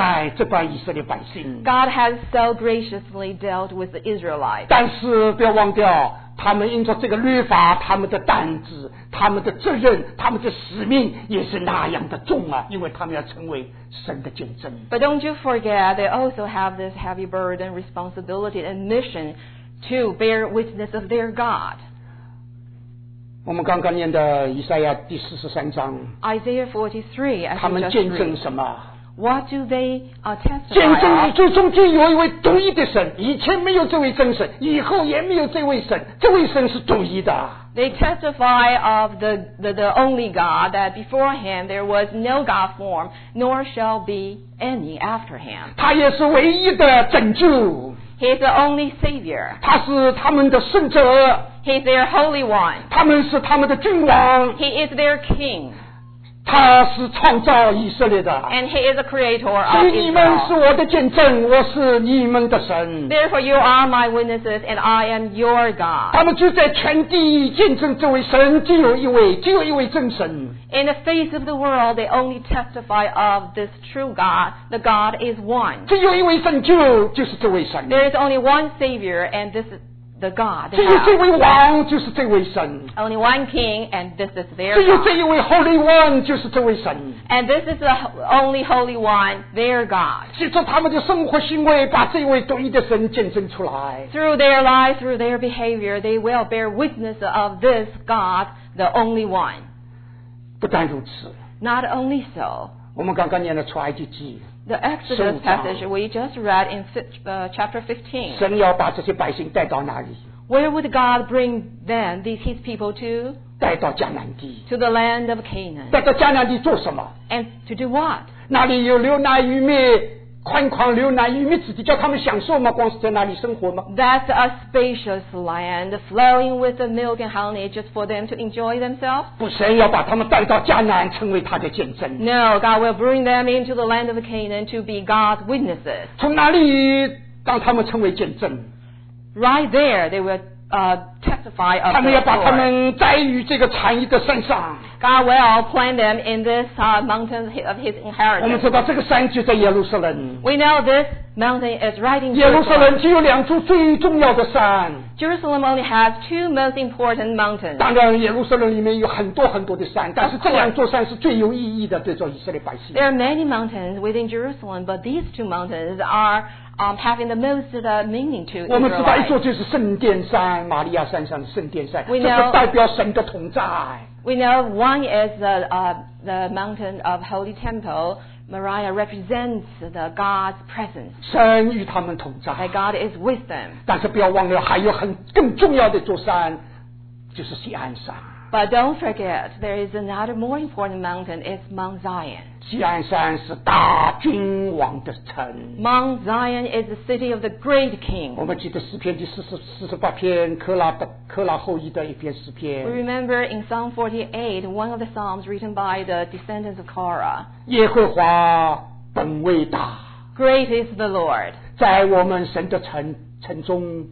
这帮以色列百姓。 God has so graciously dealt with the Israelites. 但是不要忘掉，他们因着这个律法，他们的担子、他们的责任、他们的使命也是那样的重啊，因为他们要成为神的见证。 But don't you forget, they also have this heavy burden, responsibility, and mission to bear witness of their God. 我们刚刚念的以赛亚第四十三章 Isaiah forty-three, as 他 we 们 just 见证 read. 什么？ What do they uh, 见 testify 证 of? 宇宙中间有一位独一的神，以前没有这位真神，以后也没有这位神，这位神是独一的。 They testify of the, the, the only God, that before him there was no God form, nor shall be any after him. 他也是唯一的拯救， He is the only Savior. 他是他们的圣者， He is their Holy One. 他们是他们的君王， He is their King. 他是创造以色列的。 And He is the Creator 所 of 以你们是 Israel. 我的见证，我是你们的神。 Therefore you are my witnesses, and I am your God. 他们就在全地见证这位神，只有一位，只有一位真神。 In the face of the world, they only testify of this true God. The God is one. 只有一位拯救，就是这位神。 There is only one Savior, and this is the God they 只有这 have. 位王，就是这位神。 Only one King, and this is their 只有这 God. 一位 Holy One，就是这位神。 And this is the only Holy One, their God. 借着他们的生活行为，把这位独一的神见证出来。 Through their lives, through their behavior, they will bear witness of this God, the only one. 不但如此， Not only so, 我们刚刚念的出埃及记， the Exodus 十五章。 passage we just read in fi- uh, chapter fifteen. 神要把这些百姓带到哪里？ Where would God bring them, these His people, to? 带到迦南地。 To the land of Canaan. 带到迦南地做什么？ And to do what? 那里有流奶与蜜，宽广流奶与蜜之地，叫他们享受吗？光是在那里生活吗？ That's a spacious land, flowing with the milk and honey, just for them to enjoy themselves? 不，神要把他们带到迦南，成为他的见证。 No, God will bring them into the land of Canaan to be God's witnesses. 从哪里让他们成为见证？ Right there, they will uh, testify of 他们 the 要把他 Lord. 们栽于这个产业的山上。 God will plant them in this uh, mountain of His 我们 inheritance. 知道这个山就在耶路撒冷。 We know this mountain is right in 耶路撒 Jerusalem. 冷只有两处最重要的山， Jerusalem only has two most important mountains. 当然耶路撒冷里面有很多很多的山，但是这两座山是最有意义的，对着以色列百姓。 There are many mountains within Jerusalem, but these two mountains are um, having the most uh, meaning to 我们知道一座 Israelites. 就是圣殿山，玛利亚山上的圣殿山， We 这 know- 是代表神的同在。 We know one is the, uh, the mountain of Holy Temple. Moriah represents the God's presence. 神与他们同在， That God is with them. 但是不要忘了，还有很更重要的一座山，就是锡安山。 But don't forget, there is another more important mountain. It's Mount Zion. 锡安山是大君王的城。 Mount Zion is the city of the great king. 我们记得诗篇第四十四十八篇，科拉的科拉后裔的一篇诗 We 篇。 remember in Psalm forty-eight, one of the psalms written by the descendants of Korah. 耶和华本为大， Great is the Lord 在我们神的城城中，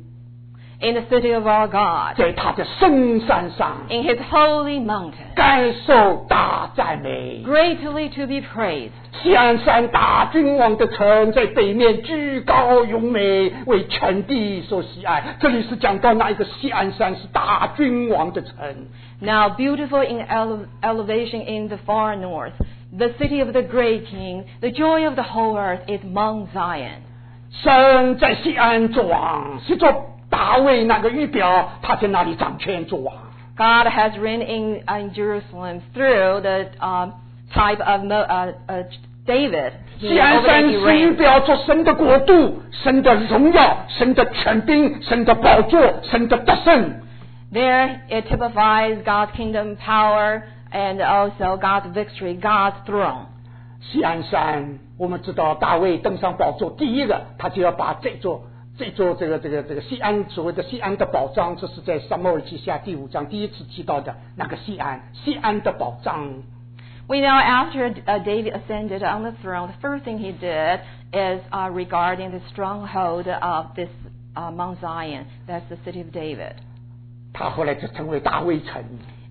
in the city of our God, 在他的圣山上， in his holy mountain, 该受大赞美。 greatly to be praised. 锡安山大君王的城在北面居高永美，为全地所喜爱。这里是讲到那一个锡安山是大君王的城。 Now beautiful in ele- elevation in the far north, the city of the great king, the joy of the whole earth is Mount Zion. 神在锡安做王，是做大卫那个预表，他在那里掌权做王。 God has reigned in, uh, in Jerusalem through the um, type of Mo- uh, uh, David. He, 锡安 over 山 there he 是预 reigned. 表做神的国度、神的荣耀、神的权柄、神的宝座、神的得胜。 There it typifies God's kingdom power and also God's victory, God's throne. 锡安山，我们知道大卫登上宝座，第一个他就要把这座这座这个这个这个锡安所谓的锡安的宝藏，这是在撒母耳记下第五章第一次提到的那个锡安，锡安的宝藏。 We know after uh, David ascended on the throne, the first thing he did is uh, regarding the stronghold of this uh, Mount Zion. That's the city of David. 他后来就成为大卫城。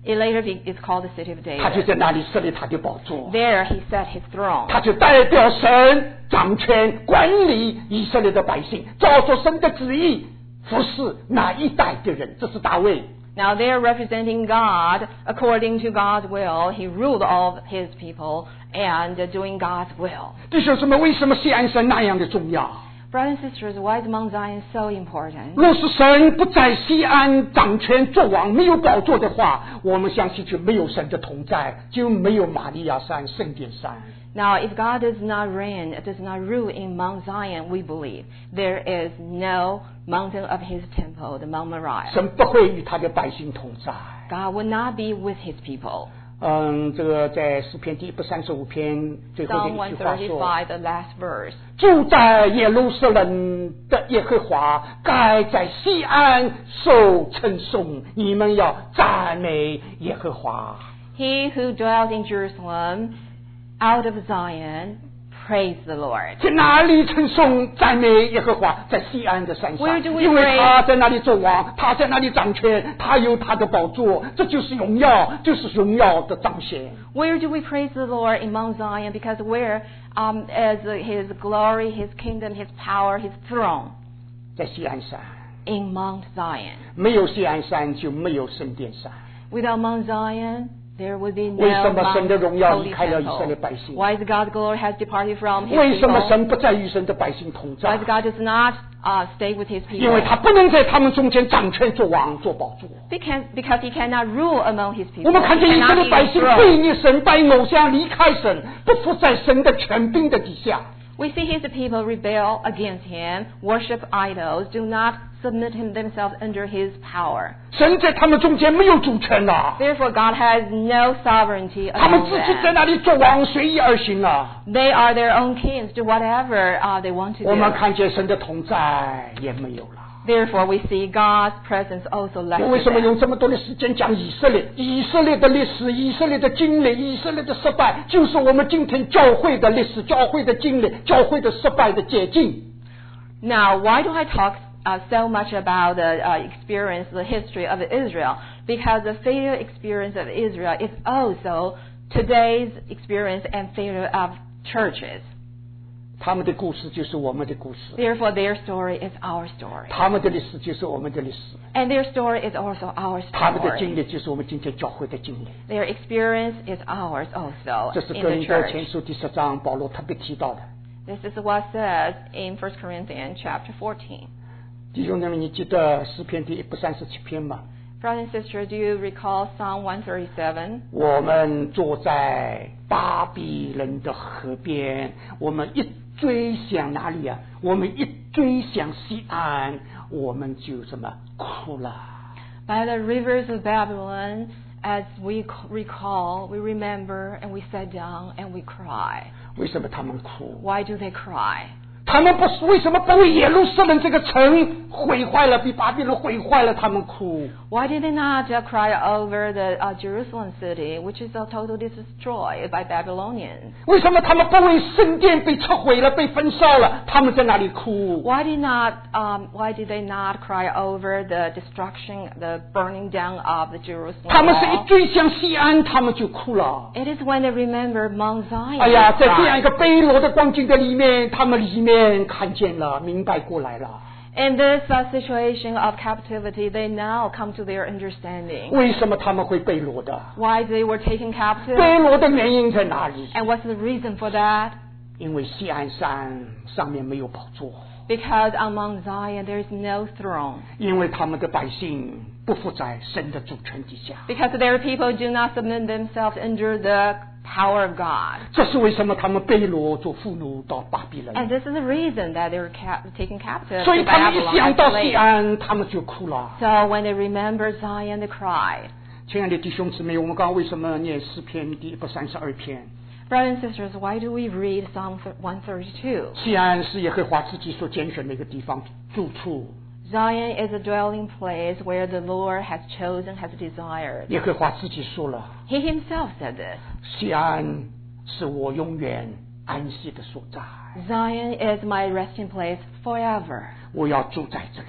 It later is called the city of 他就 David. 在那里设立他的宝座， There he set his throne. 他就代表神掌权管理以色列的百姓，照着神的旨意服侍那一代的人。这是大卫。 Now they are representing God according to God's will. He ruled all of his people and doing God's will. 弟兄姊妹，为什么西安山那样的重要？ Brothers and sisters, why is Mount Zion so important? 若是神不在西安掌权作王，没有宝座的话，我们相信就没有神的同在，就没有玛利亚山、圣殿山。 Now, if God does not reign, does not rule in Mount Zion, we believe there is no mountain of his temple, the Mount Moriah. 神不会与他的百姓同在。 God will not be with his people. 嗯，这个在诗篇第一百三十五篇最后的 Psalm 一句话说 one thirty-five, the last verse. 住在耶路撒冷的耶和华，该在西安受称颂。你们要赞美耶和华。 He who dwells in Jerusalem, out of Zion, praise the Lord. 在哪里称颂赞美耶和华？在西安的山上， Where do we 因为 praise? 他在那里做王，他在那里掌权，他有他的宝座，这就是荣耀，就是荣耀的彰显。 Where do we praise the Lord in Mount Zion? Because where um, is his glory, his kingdom, his power, his throne? 在西安山， In Mount Zion. 没有西安山就没有圣殿山。 Without Mount Zion, there would be 为 no 什么神的 Mount 荣耀离 Holy 开了以色列 Temple. 百姓？ Why is God's glory has departed from his 为什么 people? 神不再与神的百姓同 Why 在？ is God does not uh, stay with his 因为 people? 他不能在他们中间掌权做王做宝座。 Because, because he cannot rule among his 我 people. 们看 He 见以色 cannot 列 be 百姓 enthroned. 背逆神，拜偶像，离开神，不服在神的权柄的底下。 We see his people rebel against him, worship idols, do not submit him themselves under his power. 神在他们中间没有主权了， Therefore, God has no sovereignty 他们 among 自己在 them. 那里做王，随意而行了。 They are their own kings, do whatever uh, they want to 我们 do. 看见神的同在也没有了。 Therefore, we see God's presence also left 我为 with 什么 them. 用这么多的时间讲以色列？以色列的历史，以色列的经历，以色列的失败，就是我们今天教会的历史、教会的经历、教会的失败的捷径。 Now, why do I talk uh, so much about the uh, experience, the history of Israel? Because the failure experience of Israel is also today's experience and failure of churches. 他们的故事就是我们的故事， Therefore, their story is our story. 他们的历史就是我们的历史， And their story is also our 他们的经 story. 历就是我们今天教会的经历。 Their experience is ours also 这是 in 哥 the 林多前 church. 书第十章保罗特别提到的。 This is what says in First Corinthians chapter fourteen. 弟兄姊妹，你记得诗篇第一百三十七篇吗？ Brothers and sisters, do you recall Psalm one thirty-seven? 我们坐在巴比伦的河边，我们一追想哪里啊？我们一追想西安，我们就什么哭了。 By the rivers of Babylon, as we recall, we remember, and we sat down and we cry. 为什么他们哭？ Why do they cry? 他们不是为什么不为耶路撒冷这个城毁坏了，比巴比伦毁坏了，他们哭？ Why did they not uh, cry over the uh, Jerusalem city, which is uh, totally destroyed by Babylonians? 为什么他们不为圣殿被拆毁了、被焚烧了，他们在那里哭？ Why did not? Um, why did they not cry over the destruction, the burning down of the Jerusalem 他们是 wall? 一追想西安，他们就哭了。 It is when they remember Mount Zion. 哎呀， they 在这样 cry. 一个悲罗的光景的里面，他们里面看见了，明白过来了。 In this uh, situation of captivity, they now come to their understanding. 为什么他们会被掳的？ Why they were taken captive? 被掳的原因在哪里？ And what's the reason for that? 因为西安山上面没有宝座， Because on Mount Zion there is no throne. 因为他们的百姓不服在神的主权底下。 Because their people do not submit themselves under the power of God. 这是为什么他们被掳做俘虏到巴比伦。 And this is the reason that they were cap- taken captive 所以 to 他们一 Babylon 想 as 到西 slaves. 安，他们就哭了。 So when they remember Zion, they cried. 亲爱的弟兄姊妹，我们刚刚为什么念诗篇第一百三十二篇？ Brothers and sisters, why do we read Psalm one thirty-two? 西安是耶和华自己所拣选的一个地方住处， Zion is a dwelling place where the Lord has chosen, has desired. 耶和华自己说了， He himself said this. 西安是我永远安息的所在， Zion is my resting place forever. 我要住在这里。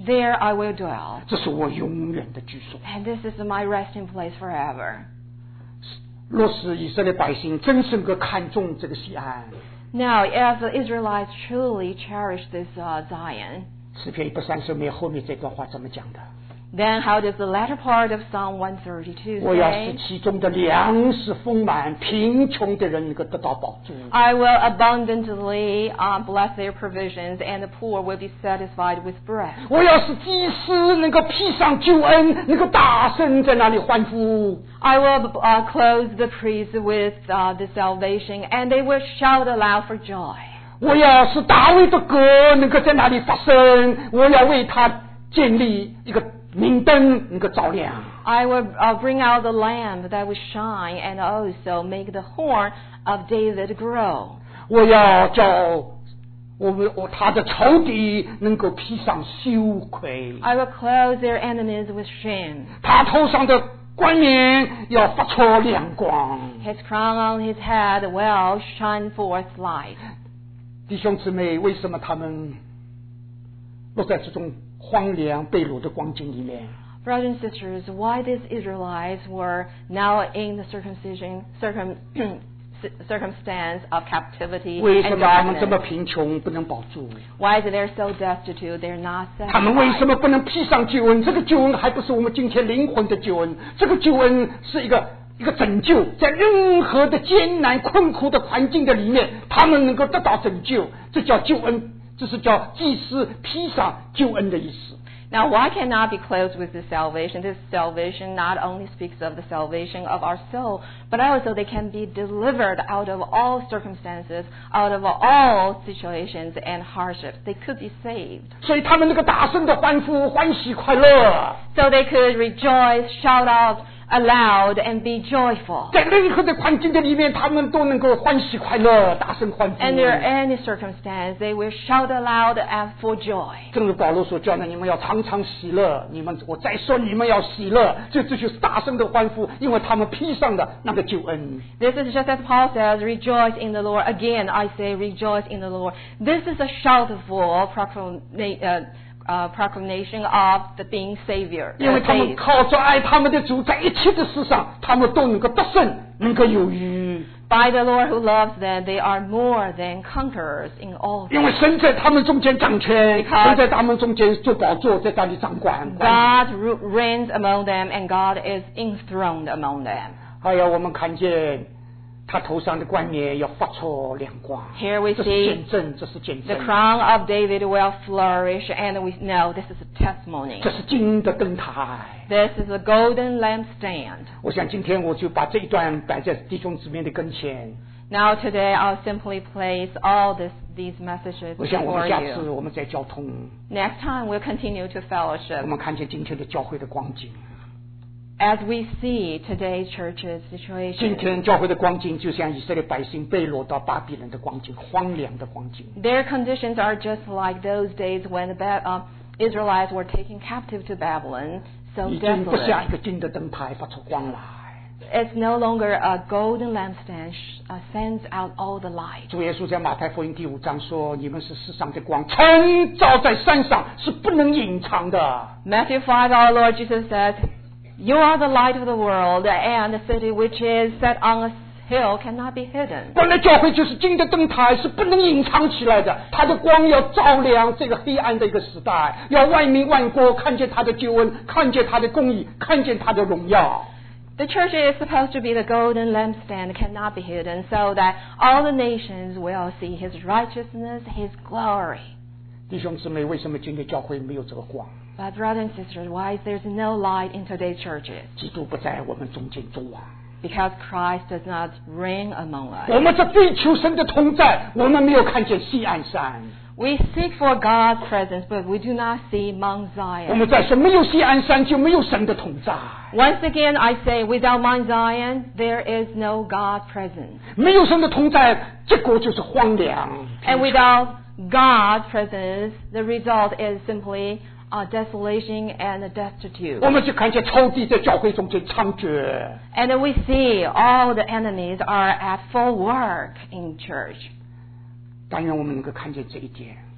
There I will dwell. 这是我永远的居所。 And this is my resting place forever. 若是以色列百姓真正的看重这个西安， Now, if the Israelites truly cherish this uh, Zion, 诗篇一百三十篇后面这段话怎么讲的？ then how does the latter part of Psalm one thirty-two 我要使 say? 其中的粮食丰满，贫穷的人能够得到饱足。 I will abundantly uh, bless their provisions, and the poor will be satisfied with bread. 我要使祭司能够披上救恩，能够大声在那里欢呼。 I will uh, clothe the priests with uh, the salvation, and they will shout aloud for joy. 我要使大卫的歌能够在那里发声，我要为他建立一个明灯，能够照亮。 I will uh, bring out the lamp that will shine, and also make the horn of David grow. 我要叫我们我他的仇敌能够披上羞愧， I will clothe their enemies with shame. 他头上的冠冕要发出亮光。 His crown on his head will shine forth light. 弟兄姊妹，为什么他们落在这种荒凉被掳的光景里面？ Brothers and sisters, why these Israelites were now in the circumcision, circum, circumstance of captivity 为什 and 么他们这么 darkness? 贫穷不能保住？ Why is it they're so destitute? They're not 他们为什 satisfied. 么不能披上救恩？这个救恩还不是我们今天灵魂的救恩，这个救恩是一个一个拯救，在任何的艰难困苦的环境的里面，他们能够得到拯救，这叫救恩，这是叫祭司披上救恩的意思。 Now, why cannot be clothed with this salvation? This salvation not only speaks of the salvation of our soul, but also they can be delivered out of all circumstances, out of all situations and hardships. They could be saved. 所以他们那个大声的欢呼、欢喜、快乐， So they could rejoice, shout out aloud, and be joyful. 在任何的环境的里面，他们都能够欢喜快乐、大声欢呼。 Under any circumstance, they will shout aloud and for joy. 正如保罗所教的，你们要常常喜乐。你们，我再说，你们要喜乐，这这就是大声的欢呼，因为他们披上的那个救恩。 This is just as Paul says, rejoice in the Lord. Again, I say rejoice in the Lord. This is a shoutful proclamation, uh, uh, proclamation of the being Savior. 因为他们靠着爱他们的主，在一切的事上，他们都能够得胜，能够有余。 By the Lord who loves them, they are more than conquerors in all 因为 things. 神在他们中间掌权， Because 神在他们中间做宝座，在那里掌管。 God ru- reigns among them, and God is enthroned among them. 还有我们看见他头上的冠冕要发出亮光， Here we 这是 see 见证，这是见 the 证， crown of David will flourish, and we know this is a testimony. 这是金的灯台。 This is a golden lampstand. 我想今天我就把这一段摆在弟兄姊妹的跟前。 Now today I'll simply place all this, these messages 我想我 before 们下次 you. 我们再交通， Next time we'll continue to 我 fellowship 们看见今天的教会的光景。 as we see today's church's 今 situation. 天教会的光景就像以色列百姓被掳到巴比伦的光景，荒凉的光景。 Their conditions are just like those days when the ba- uh, Israelites were taken captive to Babylon, so 已经不像 desolate. 一个金的灯台发出光来。 It's no longer a golden lampstand sh- uh, sends out all the light. 主耶稣在马太福音第五章说：“你们是世上的光，晨照在山上是不能隐藏的。” Matthew five, our Lord Jesus says, "You are the light of the world, and the city which is set on a hill cannot be hidden." 本来教会就是金的灯台，是不能隐藏起来的。它的光要照亮这个黑暗的一个时代，要万民万国看见它的救恩，看见它的公义，看见它的荣耀。 The church is supposed to be the golden lampstand, cannot be hidden, so that all the nations will see His righteousness, His glory. 弟兄姊妹，为什么今天教会没有这个光？ But brothers and sisters, why is there's no light in today's churches? 基督不在我们中间作王。 Because Christ does not reign among us. 我们在追求神的同在，我们没有看见西安山。 We seek for God's presence, but we do not see Mount 我 Zion. 们在说，没有西安山就没有神的同在。 Once again, I say, without Mount Zion, there is no God's presence. 没有神的同在，结果就是荒凉。 And without God's presence, the result is simply uh, desolation and destitute. 我们就看见仇敌在教会中间猖獗。 And then we see all the enemies are at full work in church. 但愿我们能够看见这一点。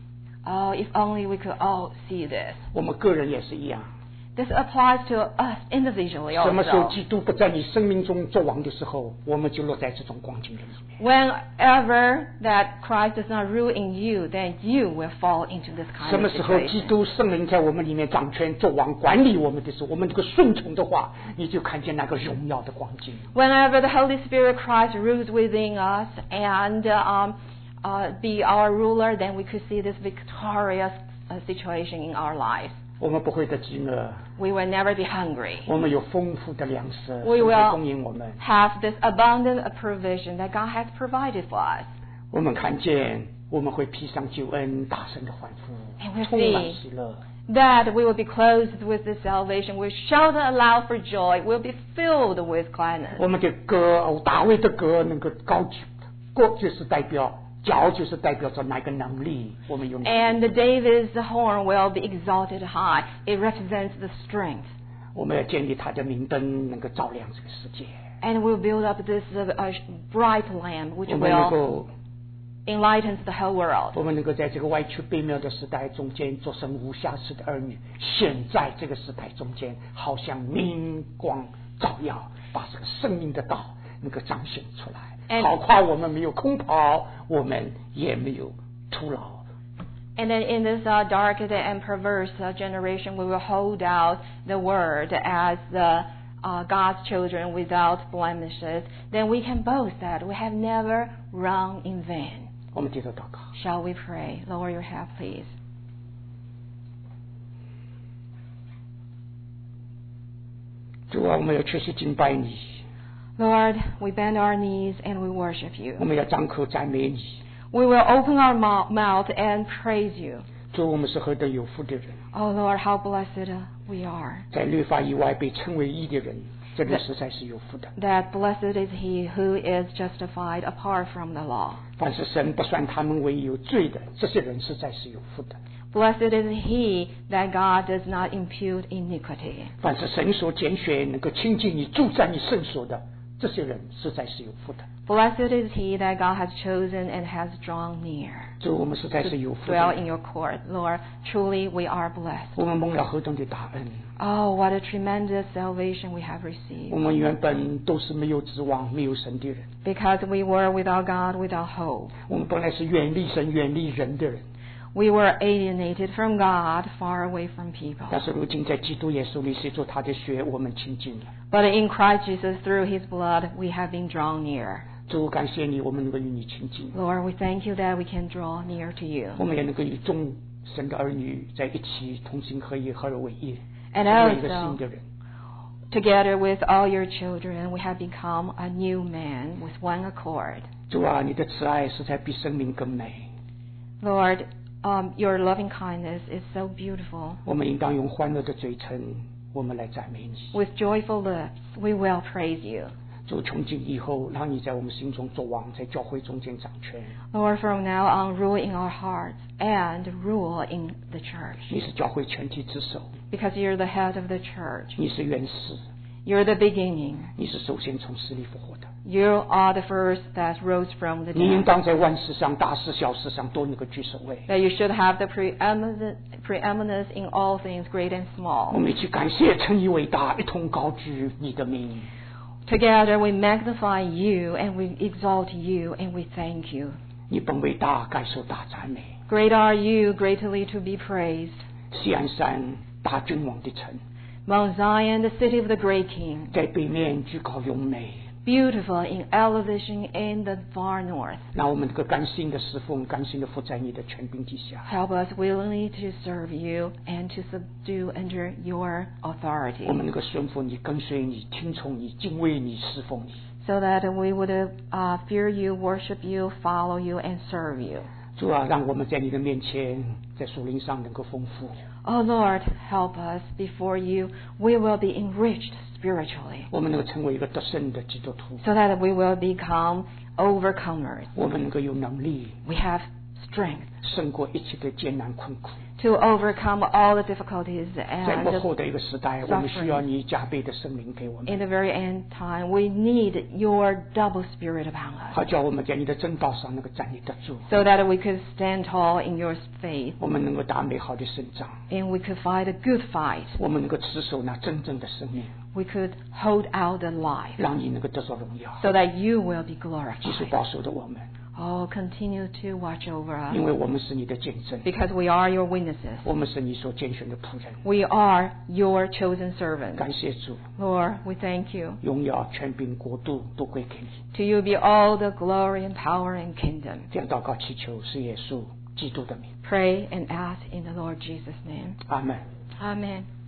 Oh, if only we could all see this. 我们个人也是一样。 This applies to us individually 什么时候 also. 基督不在你生命中作王的时候，我们就落在这种光景里面。 Whenever that Christ does not rule in you, then you will fall into this kind 什 of 么时候基 situation. 督圣灵在我们里面掌权作王管理我们的时候，我们这个顺从的话，你就看见那个荣耀的光景。 Whenever the Holy Spirit Christ rules within us and uh, um, uh, be our ruler, then we could see this victorious uh, situation in our lives. 我们不会的饥饿， We will never be hungry. 我们有丰富的粮食， We 神会 will 供应我们。 have this abundant provision that God has provided for us. 我们看见，我们会披上救恩，大声的欢呼 And we， 充满 see 喜乐。 That we will be clothed with this salvation. We'll shout aloud for joy. We'll be filled with gladness. 我们的歌，哦，大卫的歌能够高举，歌就是代表，脚就是代表着那个能力，我们有能力。 And David's horn will be exalted high. It represents the strength. 我们要建立他的明灯，能够照亮这个世界。 And we'll build up this uh, bright lamp which 我们能 will 够， enlighten the whole world. 我们能够在这个歪曲悖谬的时代中间，做成无瑕疵的儿女。现在这个时代中间，好像明光照耀，把这个生命的道能够彰显出来。 And 好夸我们没有空跑，我们也没有徒劳。 And then in this uh, dark and perverse uh, generation, we will hold out the word as the, uh, God's children without blemishes. Then we can boast that we have never run in vain. 我们低头祷告。 Shall we pray? Lower your head, please. 主啊，我们要确实敬拜你， Lord, we bend our knees and we worship you. 我们要张口赞美你。 We will open our mou- mouth and praise you. 主，我们是何等有福的人， Oh Lord, how blessed we are. 在律法以外被称为义的人，这人实在是有福的。 That blessed is he who is justified apart from the law. 凡是神不算他们为有罪的，这些人实在是有福的。 Blessed is he that God does not impute iniquity. 凡是神所拣选能够亲近你、住在你圣所的，这些人实在是有福的。 Blessed is he that God has chosen and has drawn near 主，我们实在是有 to 福 dwell 的。 in your court. Lord, truly we are blessed. 我们蒙了何等的大恩！ Oh, what a tremendous salvation we have 我 received. 们原本都是没有指望、没有神的人， Because we were without God, without hope. 我们本来是远离神、远离人的人。 We were alienated from God, far away from people. 但是如今在基督耶稣里，随着他的血，我们亲近了。 But in Christ Jesus, through his blood, we have been drawn near. 主，感谢你，我们能够与你亲近。 Lord, we thank you that we can draw near to you. 我们也能够与众神的儿女在一起，同心合意，合而为一， And 成为一个 also, 新的人。 together with all your children, we have become a new man with one accord. 主啊，你的慈爱实在比生命更美。 Lord, um, your loving kindness is so beautiful. 我们应当用欢乐的嘴唇，我们来赞美你。 With joyful lips, we will praise you. 主，从今以后，让你在我们心中作王，在教会中间掌权。 Lord, from now on, rule in our hearts and rule in the 你 church. 是教会全体之首， Because you're the head of the church. 你是元始， You're the beginning. 你是首先从死里复活的。 You are the first that rose from the 你应 dead. 当在万事上、大事小事上都能够居首位。 That you should have the preeminent, preeminence in all things, great and 我 small. 们一起感谢称你伟大，一同高举你的名。 Together we magnify you and we exalt you and we thank you. 你本伟大，该受大赞美。 Great are you, greatly to be praised. 西安山，大君王的城， Mount Zion, the city of the great King, 在北面居高永美。 beautiful in elevation in the far north. 让我们能够甘心的侍奉，甘心的服在你的权柄底下。 Help us willingly to serve you and to subdue under your authority, 我们能够顺服你，跟随你，听从你，敬畏你，侍奉你。 so that we would uh, fear you, worship you, follow you, and serve you. 主啊，让我们在你的面前，在属灵上能够丰富。 Oh Lord, help us before you. We will be enriched spiritually, 我们能够成为一个得胜的基督徒。 so that we will become overcomers. 我们能够有能力， We have strength 胜过一切的艰难困苦。 to overcome all the difficulties 在 and 末后的一个时代， suffering. 我们需要你加倍的圣灵给我们， In the very end time, we need your double spirit upon us, 好叫我们在你的正道上能够站立得住， so that we could stand tall in your faith, 我们能够打美好的胜仗， and we could fight a good fight. 我们能够持守那真正的生命， We could hold out the life, 让你能够得着荣耀， so that you will be 继续 glorified. 保守的我们， Oh, continue to watch over us, 因为我们是你的见证， because we are your witnesses. 我们是你所拣选的仆人。 We are your chosen servants. 感谢主， Lord, we thank you. 荣耀、权柄、国度都归给你。 To you be all the glory and power and kingdom. 这样祷告祈求是耶稣基督的名， Pray and ask in the Lord Jesus' name. 阿门。 Amen.